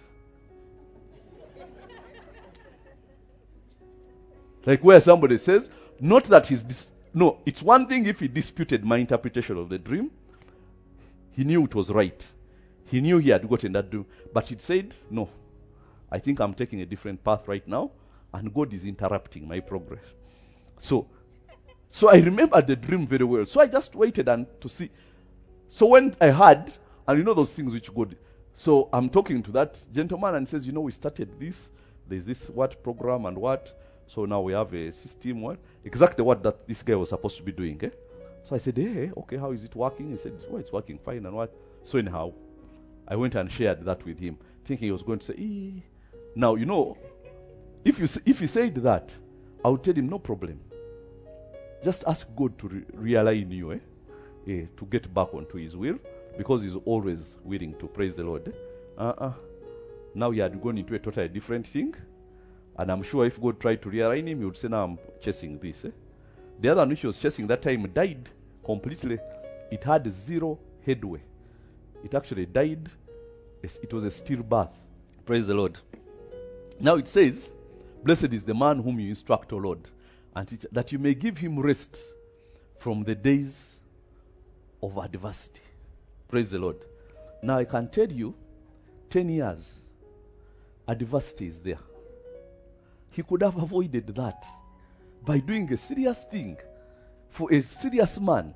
Like where somebody says, not that he's, dis- no, it's one thing if he disputed my interpretation of the dream. He knew it was right. He knew he had gotten that dream. But he said, no, I think I'm taking a different path right now, and God is interrupting my progress. So, so I remember the dream very well. So I just waited and to see. So when I heard, and you know those things which God, so I'm talking to that gentleman and says, you know, we started this, there's this what program and what, so now we have a system, what, exactly what that this guy was supposed to be doing. Eh? So I said, hey, okay, how is it working? He said, well, it's working fine and what. So anyhow, I went and shared that with him, thinking he was going to say, eh. Now, you know, if you if he said that, I would tell him, no problem. Just ask God to re- realign you, eh? Eh, to get back onto his will, because he's always willing to. Praise the Lord. Eh? Uh-uh. Now he had gone into a totally different thing. And I'm sure if God tried to realign him, he would say, now I'm chasing this. Eh? The other one which he was chasing that time died completely. It had zero headway. It actually died. It was a stillbirth. Praise the Lord. Now it says, blessed is the man whom you instruct, O Lord, and teach, that you may give him rest from the days of adversity. Praise the Lord. Now I can tell you, ten years, adversity is there. He could have avoided that by doing a serious thing for a serious man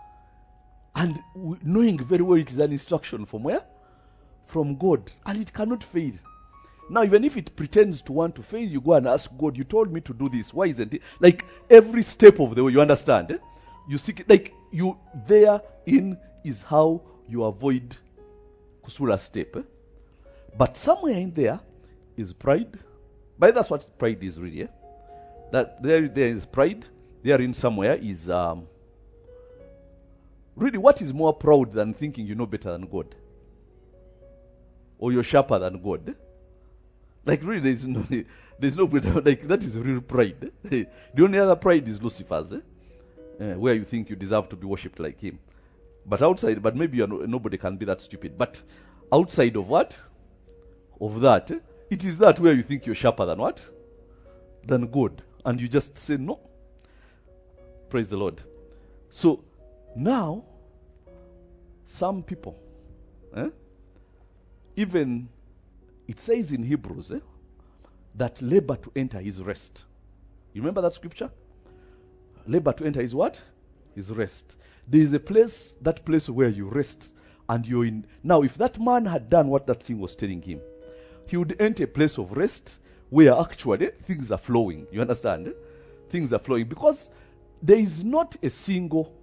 and knowing very well it is an instruction from where? From God. And it cannot fail. Now, even if it pretends to want to fail, you go and ask God, you told me to do this. Why isn't it? Like every step of the way, you understand? Eh? You seek, like you, therein is how you avoid kusura step. Eh? But somewhere in there is pride. But that's what pride is really. Eh? That there, there is pride. Therein somewhere is um, really what is more proud than thinking you know better than God, or you're sharper than God. Eh? Like really, there's no, there's no greater. Like that is real pride. Eh? The only other pride is Lucifer's, eh? Uh, where you think you deserve to be worshipped like him. But outside, but maybe you're no, nobody can be that stupid. But outside of what? Of that, eh? It is that where you think you're sharper than what? Than God. And you just say no. Praise the Lord. So, now, some people, eh, even, it says in Hebrews, eh, that labor to enter his rest. You remember that scripture? Labor to enter his what? His rest. There is a place, that place where you rest, and you're in. Now, if that man had done what that thing was telling him, he would enter a place of rest where actually things are flowing. You understand? Eh? Things are flowing. Because there is not a single.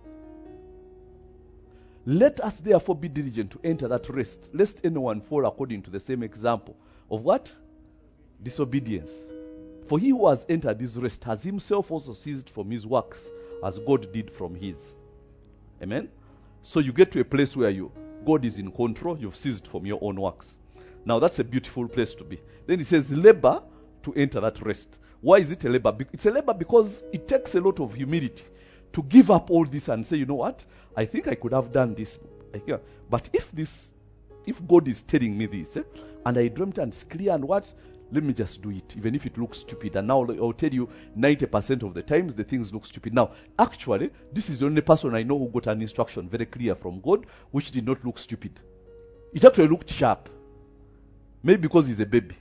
Let us therefore be diligent to enter that rest, lest anyone fall according to the same example of what? Disobedience. For he who has entered this rest has himself also ceased from his works, as God did from his. Amen? So you get to a place where you, God is in control, you've ceased from your own works. Now that's a beautiful place to be. Then he says labor to enter that rest. Why is it a labor? It's a labor because it takes a lot of humility to give up all this and say, you know what? I think I could have done this. But if this, if God is telling me this, eh, and I dreamt and it's clear and what, let me just do it, even if it looks stupid. And now I'll tell you, ninety percent of the times the things look stupid. Now, actually, this is the only person I know who got an instruction very clear from God, which did not look stupid. It actually looked sharp. Maybe because he's a baby.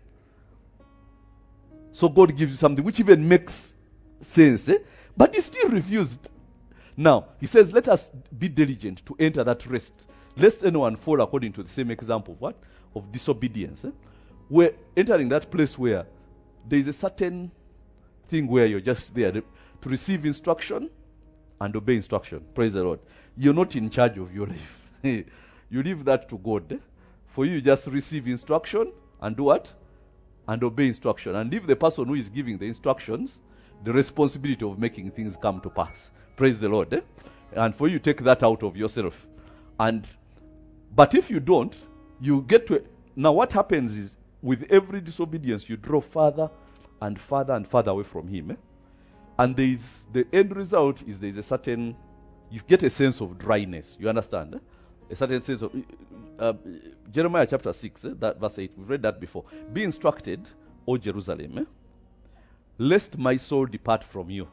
So God gives you something which even makes sense. Eh? But he still refused. Now, he says, let us be diligent to enter that rest, lest anyone fall according to the same example of what? Of disobedience. Eh? We're entering that place where there is a certain thing where you're just there to receive instruction and obey instruction. Praise the Lord. You're not in charge of your life. You leave that to God. Eh? For you, just receive instruction and do what? And obey instruction. And leave the person who is giving the instructions the responsibility of making things come to pass. Praise the Lord. Eh? And for you, take that out of yourself. And but if you don't, you get to... Now what happens is, with every disobedience, you draw further and further and further away from him. Eh? And there is, the end result is there is a certain... You get a sense of dryness. You understand? Eh? A certain sense of... Uh, Jeremiah chapter six, eh? That verse eight. We've read that before. Be instructed, O Jerusalem, eh? lest my soul depart from you.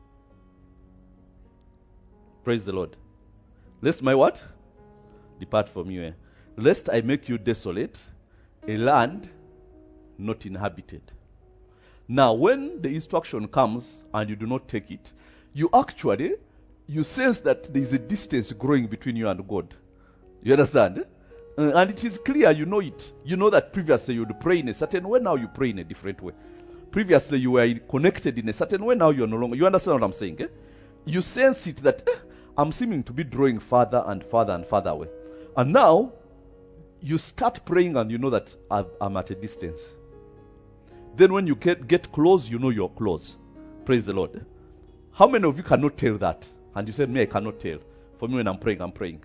Praise the Lord. Lest my what? Depart from you. Eh? Lest I make you desolate, a land not inhabited. Now, when the instruction comes and you do not take it, you actually, you sense that there is a distance growing between you and God. You understand? Uh, and it is clear, you know it. You know that previously you would pray in a certain way, now you pray in a different way. Previously you were connected in a certain way, now you are no longer. You understand what I'm saying? Eh? You sense it that eh, I'm seeming to be drawing further and further and further away. And now, you start praying and you know that I'm at a distance. Then when you get, get close, you know you're close. Praise the Lord. How many of you cannot tell that? And you said, me, I cannot tell. For me, when I'm praying, I'm praying.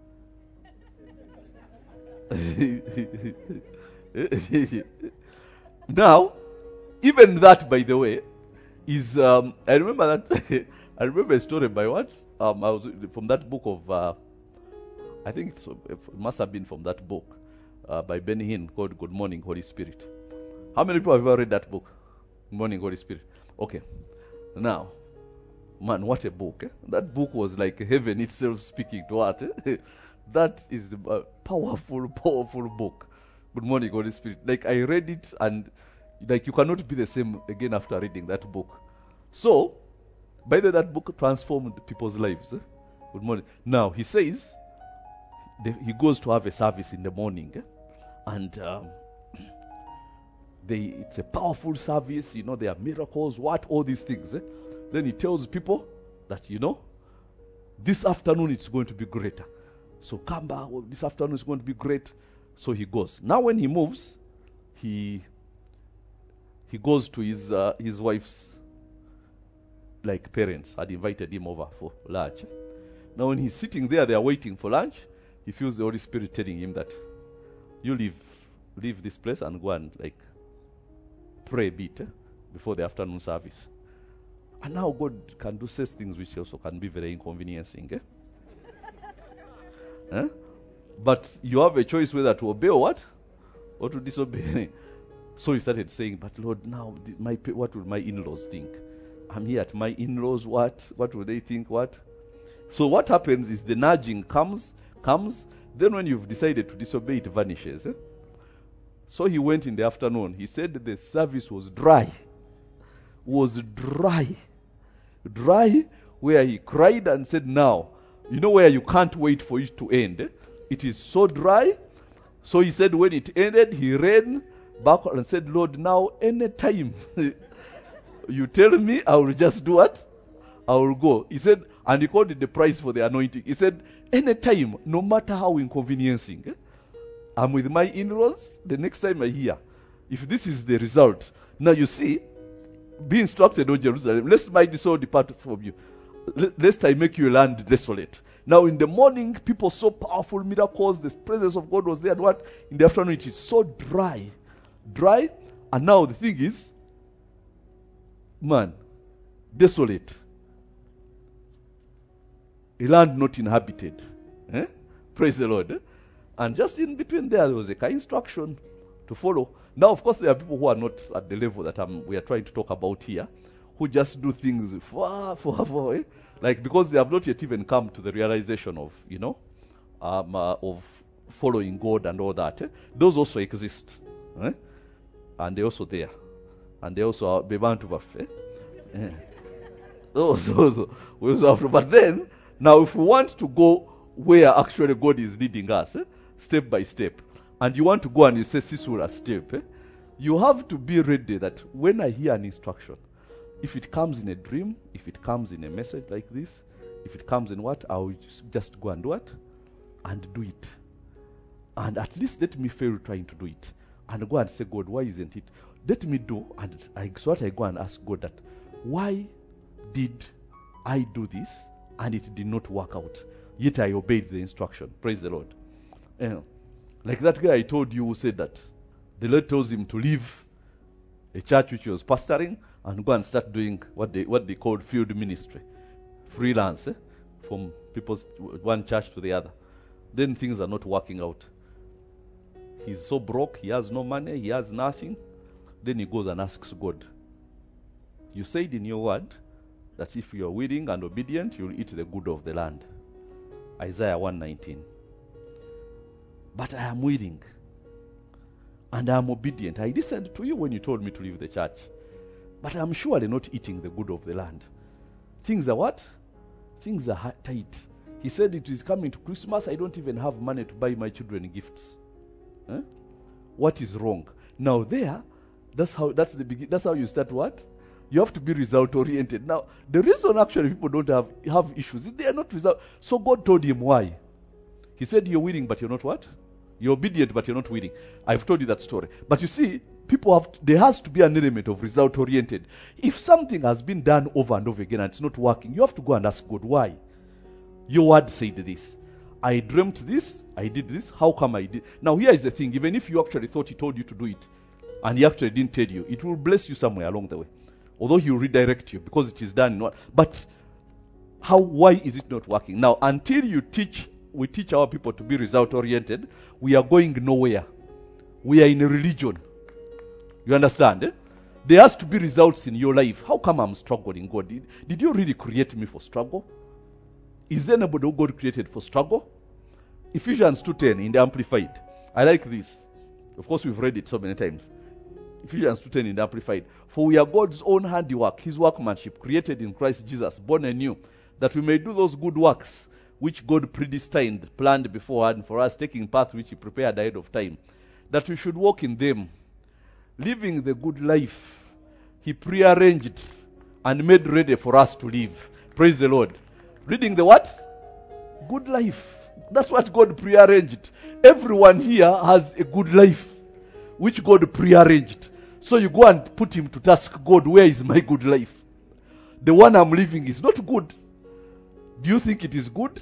Now, even that, by the way, is, um, I remember that, I remember a story by what? Um, I was from that book of, uh, I think it's, it must have been from that book uh, by Benny Hinn called Good Morning, Holy Spirit. How many people have ever read that book? Good Morning, Holy Spirit. Okay. Now, man, what a book. Eh? That book was like heaven itself speaking to us. Eh? That is a powerful, powerful book. Good Morning, Holy Spirit. Like I read it and like you cannot be the same again after reading that book. So, by the way, that book transformed people's lives. Eh? Good morning. Now, he says, the, he goes to have a service in the morning. Eh? And um, they, it's a powerful service. You know, there are miracles, what, all these things. Eh? Then he tells people that, you know, this afternoon it's going to be greater. So come back, well, this afternoon is going to be great. So he goes. Now when he moves, he he goes to his uh, his wife's like parents had invited him over for lunch. Now when he's sitting there, they are waiting for lunch. He feels the Holy Spirit telling him that you leave leave this place and go and like pray a bit eh, before the afternoon service. And now God can do such things which also can be very inconveniencing. Eh? eh? But you have a choice whether to obey or what? Or to disobey. So he started saying, but Lord, now my what will my in-laws think? I'm here at my in-laws, what? What will they think, what? So what happens is the nudging comes, comes, then when you've decided to disobey, it vanishes. Eh? So he went in the afternoon. He said the service was dry. Was dry. Dry, where he cried and said, now, you know where you can't wait for it to end. Eh? It is so dry. So he said when it ended, he ran back and said, Lord, now any time you tell me, I will just do what? I will go. He said, and he called it the price for the anointing. He said, any time, no matter how inconveniencing, eh, I'm with my in-laws, the next time I hear, if this is the result. Now you see, be instructed, O Jerusalem, lest my soul depart from you, lest I make you a land desolate. Now in the morning, people saw powerful miracles, the presence of God was there, and what? In the afternoon, it is so dry. Dry, and now the thing is, man, desolate. A land not inhabited. Eh? Praise the Lord. Eh? And just in between there, there was a kind of instruction to follow. Now, of course, there are people who are not at the level that um, we are trying to talk about here, who just do things far, far, far away. Like, because they have not yet even come to the realization of, you know, um, uh, of following God and all that. Eh? Those also exist. Eh? And they're also there. And they also are Bebantu Bafe. Eh? Those also, we also have to, but then, now if we want to go where actually God is leading us, eh? Step by step, and you want to go and you say Sisura step, eh? You have to be ready that when I hear an instruction, if it comes in a dream, if it comes in a message like this, if it comes in what, I will just go and do it, and do it. And at least let me fail trying to do it. and go and say, God, why isn't it? Let me do, and I, so what I go and ask God that, why did I do this and it did not work out? Yet I obeyed the instruction. Praise the Lord. Uh, like that guy I told you who said that the Lord tells him to leave a church which he was pastoring and go and start doing what they what they called field ministry, freelance, eh, from people's one church to the other. Then things are not working out. He's so broke, he has no money, he has nothing. Then he goes and asks God, you said in your word that if you are willing and obedient, you will eat the good of the land. Isaiah one nineteen. But I am willing and I am obedient. I listened to you when you told me to leave the church. But I am surely not eating the good of the land. Things are what? Things are tight. He said it is coming to Christmas. I don't even have money to buy my children gifts. Huh? What is wrong? Now there, that's how that's the begin, that's how you start what? You have to be result oriented. Now, the reason actually people don't have have issues is they are not result. So God told him why. He said you're willing, but you're not what? You're obedient, but you're not willing. I've told you that story. But you see, people have, there has to be an element of result oriented. If something has been done over and over again and it's not working, you have to go and ask God why. Your word said this. I dreamt this, I did this, how come I did? Now here is the thing, even if you actually thought he told you to do it, and he actually didn't tell you, it will bless you somewhere along the way. Although he will redirect you because it is done. But how, why is it not working? Now, until you teach, we teach our people to be result oriented, we are going nowhere. We are in a religion. You understand? Eh? There has to be results in your life. How come I'm struggling, God? Did, did you really create me for struggle? Is there nobody who God created for struggle? Ephesians two ten in the Amplified. I like this. Of course, we've read it so many times. Ephesians two ten in the Amplified. For we are God's own handiwork, his workmanship, created in Christ Jesus, born anew, that we may do those good works which God predestined, planned beforehand for us, taking path which he prepared ahead of time, that we should walk in them, living the good life he prearranged and made ready for us to live. Praise the Lord. Reading the what? Good life. That's what God prearranged. Everyone here has a good life, which God prearranged. So you go and put him to task. God, where is my good life? The one I'm living is not good. Do you think it is good?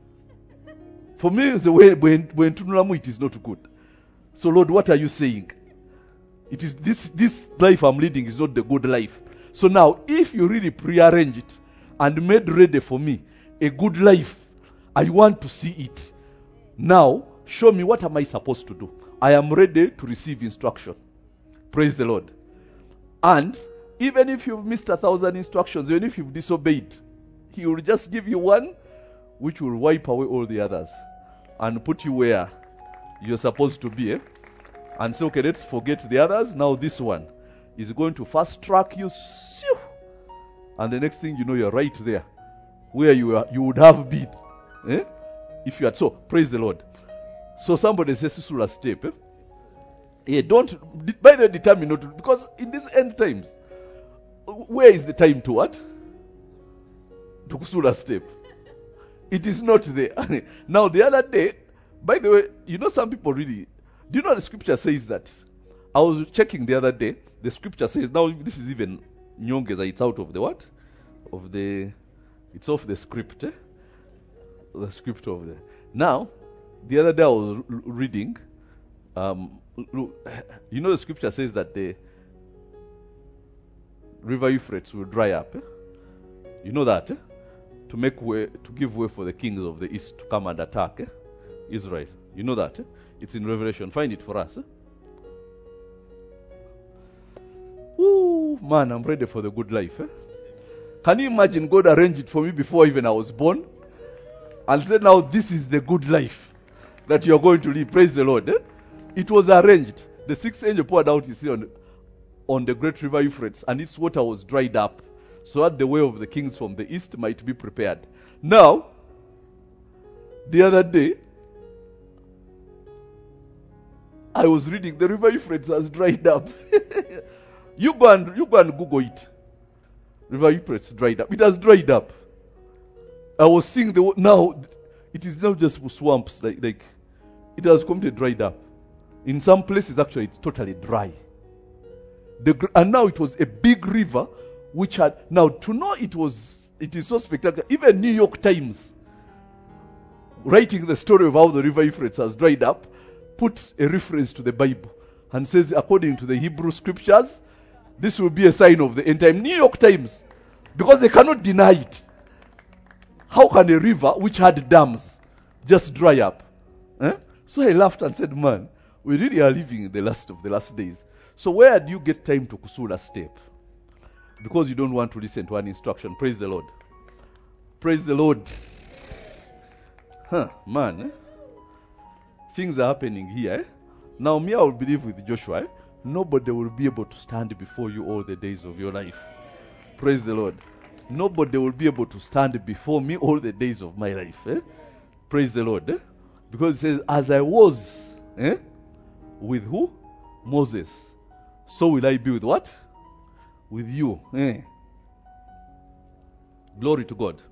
For me, the way when when it is not good. So Lord, what are you saying? It is this this life I'm leading is not the good life. So now, if you really prearranged it and made ready for me a good life, I want to see it. Now, show me, what am I supposed to do? I am ready to receive instruction. Praise the Lord. And even if you've missed a thousand instructions, even if you've disobeyed, he will just give you one which will wipe away all the others and put you where you're supposed to be. Eh? And say, okay, let's forget the others. Now this one is going to fast track you. And the next thing you know, you're right there where you are, you would have been. Eh? If you had so, praise the Lord. So somebody says Susula step. Eh? Yeah, don't by the way determine not to, because in these end times, where is the time to what? To Kusula step. It is not there. Now the other day, by the way, you know some people really, do you know the scripture says that? I was checking the other day, the scripture says, now this is even Nyongeza, it's out of the what? Of the, it's off the script. Eh? The script of the, now, the other day I was r- reading, um, you know the scripture says that the river Euphrates will dry up. Eh? You know that? Eh? To make way, to give way for the kings of the east to come and attack eh? Israel. You know that? Eh? It's in Revelation. Find it for us. Eh? Ooh, man, I'm ready for the good life. Eh? Can you imagine God arranged it for me before even I was born? And said, now this is the good life that you're going to live. Praise the Lord. Eh? It was arranged. The sixth angel poured out his seal on, on the great river Euphrates, and its water was dried up, so that the way of the kings from the east might be prepared. Now, the other day, I was reading, the river Euphrates has dried up. you go and you go and Google it. River Euphrates dried up. It has dried up. I was seeing the now. It is not just swamps. Like like, it has completely dried up. In some places, actually, it's totally dry. The, gr- and now it was a big river, which had, now to know it was, it is so spectacular. Even New York Times, writing the story of how the river Euphrates has dried up, put a reference to the Bible and says, according to the Hebrew scriptures, this will be a sign of the end time. New York Times, because they cannot deny it. How can a river which had dams just dry up? Eh? So I laughed and said, man, we really are living in the last of the last days. So where do you get time to kusula step? Because you don't want to listen to an instruction. Praise the Lord. Praise the Lord. Huh, man. Eh? Things are happening here. Eh? Now me, I will believe with Joshua. Eh? Nobody will be able to stand before you all the days of your life. Praise the Lord. Nobody will be able to stand before me all the days of my life. Eh? Praise the Lord. Eh? Because it says, as I was eh? with who? Moses. So will I be with what? With you. Eh? Glory to God.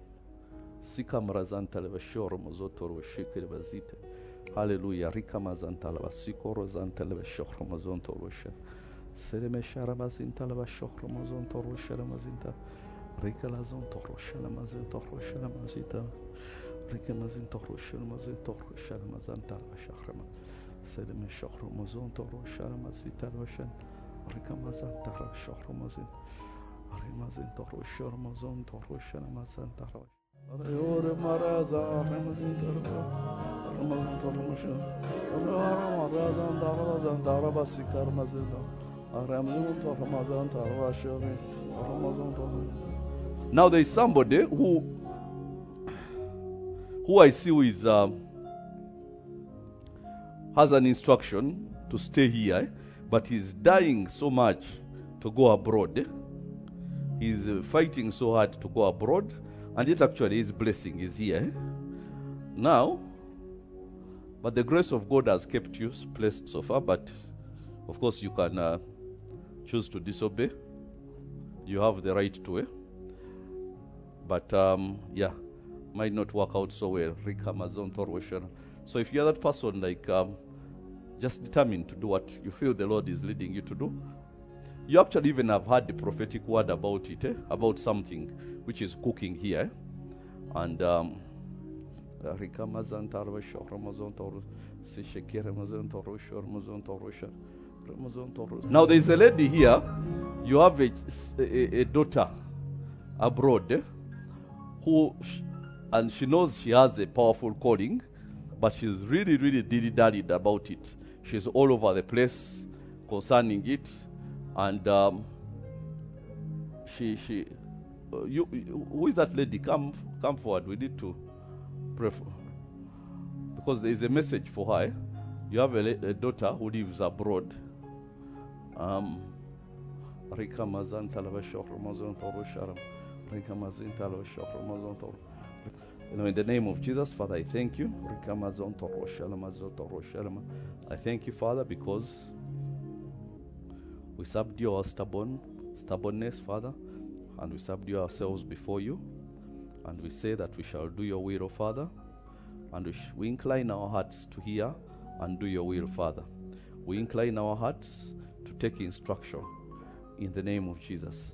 Hallelujah. Rika mazantala basikoro zantala bashokro mazon torosha. Seleme sharamazin tala bashokro mazon torosha mazinta. Rika lazon torosha mazin torosha mazita. Rika mazin torosha mazin torosha mazanta bashakrama. Seleme shokro mazon torosha mazita bashan. Rika mazanta bashokro mazin. Arimazin torosha mazon torosha mazanta. Ore maraza ramazin torosha. Now there is somebody who who I see who is uh, has an instruction to stay here, but he's dying so much to go abroad. He's uh, fighting so hard to go abroad, and yet actually his blessing is here. Now, but the grace of God has kept you placed so far, but of course you can uh, choose to disobey. You have the right to it. But um, yeah, might not work out so well. So if you're that person, like um, just determined to do what you feel the Lord is leading you to do, you actually even have had the prophetic word about it, eh? About something which is cooking here. And um, now there is a lady here. You have a, a, a daughter abroad eh, who, and she knows she has a powerful calling, but she's really, really dilly-dallied about it. She's all over the place concerning it, and um, she, she, uh, you, you, who is that lady? Come, come forward. We need to pray for, because there is a message for her. Eh? You have a, a daughter who lives abroad. Um, in the name of Jesus, Father, I thank you. I thank you, Father, because we subdue our stubborn, stubbornness, Father, and we subdue ourselves before you. And we say that we shall do your will, O Father, and we, sh- we incline our hearts to hear and do your will, Father. We incline our hearts to take instruction in the name of Jesus.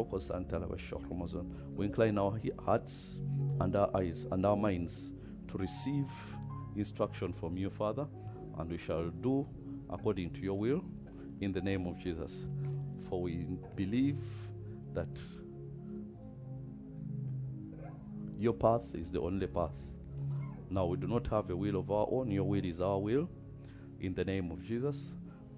We incline our he- hearts and our eyes and our minds to receive instruction from you, Father, and we shall do according to your will in the name of Jesus. For we believe that your path is the only path. Now we do not have a will of our own. Your will is our will. In the name of Jesus.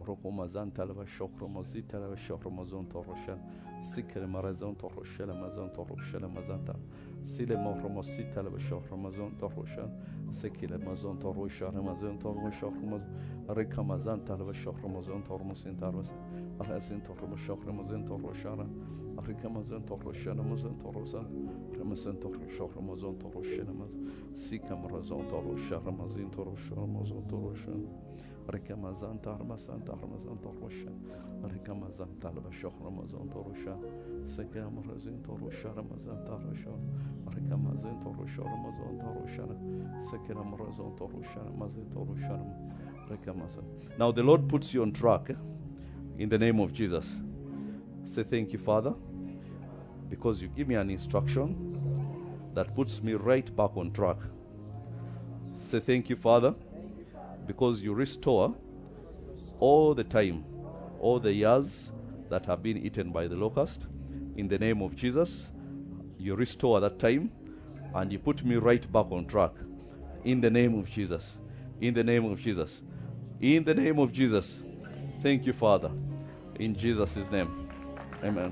Sekile mazon toro shara mazon toro shokh reka mazan talba shokh mazon toro musin tarwas arasin toro shokh mazon toro shara reka mazon toro shara mazon toro san remasan toro shokh mazon toro shara maz sika mazon toro shara mazin toro shara mazon toro shara reka mazan tarma san tarma mazon toro shara reka mazan talba shokh mazon toro shara sika mazon toro shara mazan toro shara reka mazon toro shara mazon toro shara Sekera Marazon Torushana Mazin Torushanam Now the Lord puts you on track, eh? In the name of Jesus. Say thank you, Father, because you give me an instruction that puts me right back on track. Say thank you, Father, because you restore all the time, all the years that have been eaten by the locust. In the name of Jesus, you restore that time and you put me right back on track. In the name of Jesus. In the name of Jesus. In the name of Jesus. Thank you, Father. In Jesus' name. Amen.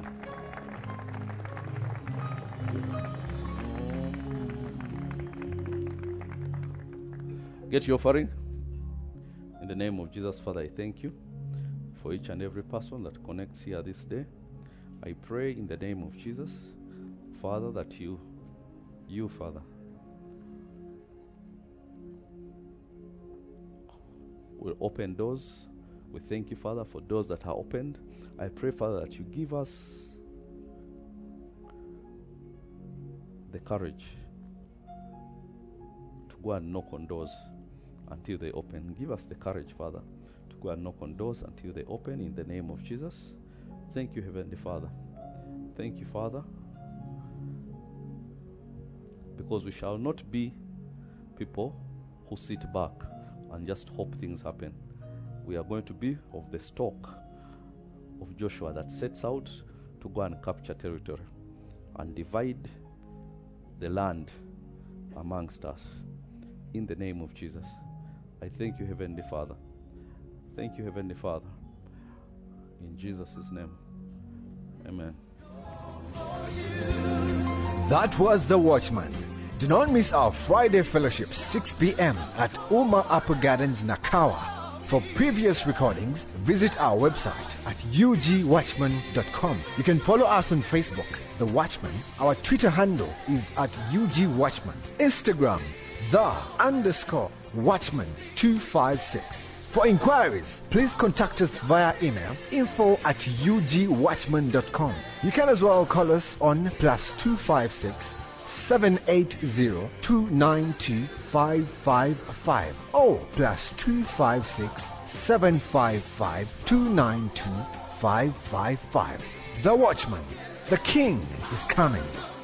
Get your offering. In the name of Jesus, Father, I thank you for each and every person that connects here this day. I pray in the name of Jesus, Father, that you, you, Father, will open doors. We thank you, Father, for doors that are opened. I pray, Father, that you give us the courage to go and knock on doors until they open. Give us the courage, Father, to go and knock on doors until they open in the name of Jesus. Thank you, Heavenly Father. Thank you, Father, because we shall not be people who sit back and just hope things happen. We are going to be of the stock of Joshua that sets out to go and capture territory and divide the land amongst us. In the name of Jesus, I thank you, Heavenly Father. Thank you, Heavenly Father. In Jesus' name, amen. That was The Watchman. Do not miss our Friday fellowship, six p.m. at Uma Upper Gardens, Nakawa. For previous recordings, visit our website at u g watchman dot com. You can follow us on Facebook, The Watchman. Our Twitter handle is at U G Watchman. Instagram, The underscore Watchman two five six. For inquiries, please contact us via email info at u g watchman dot com. You can as well call us on plus two five six seven eight zero two nine two five five five or plus two five six seven five five two nine two five five five. The Watchman, the King is coming.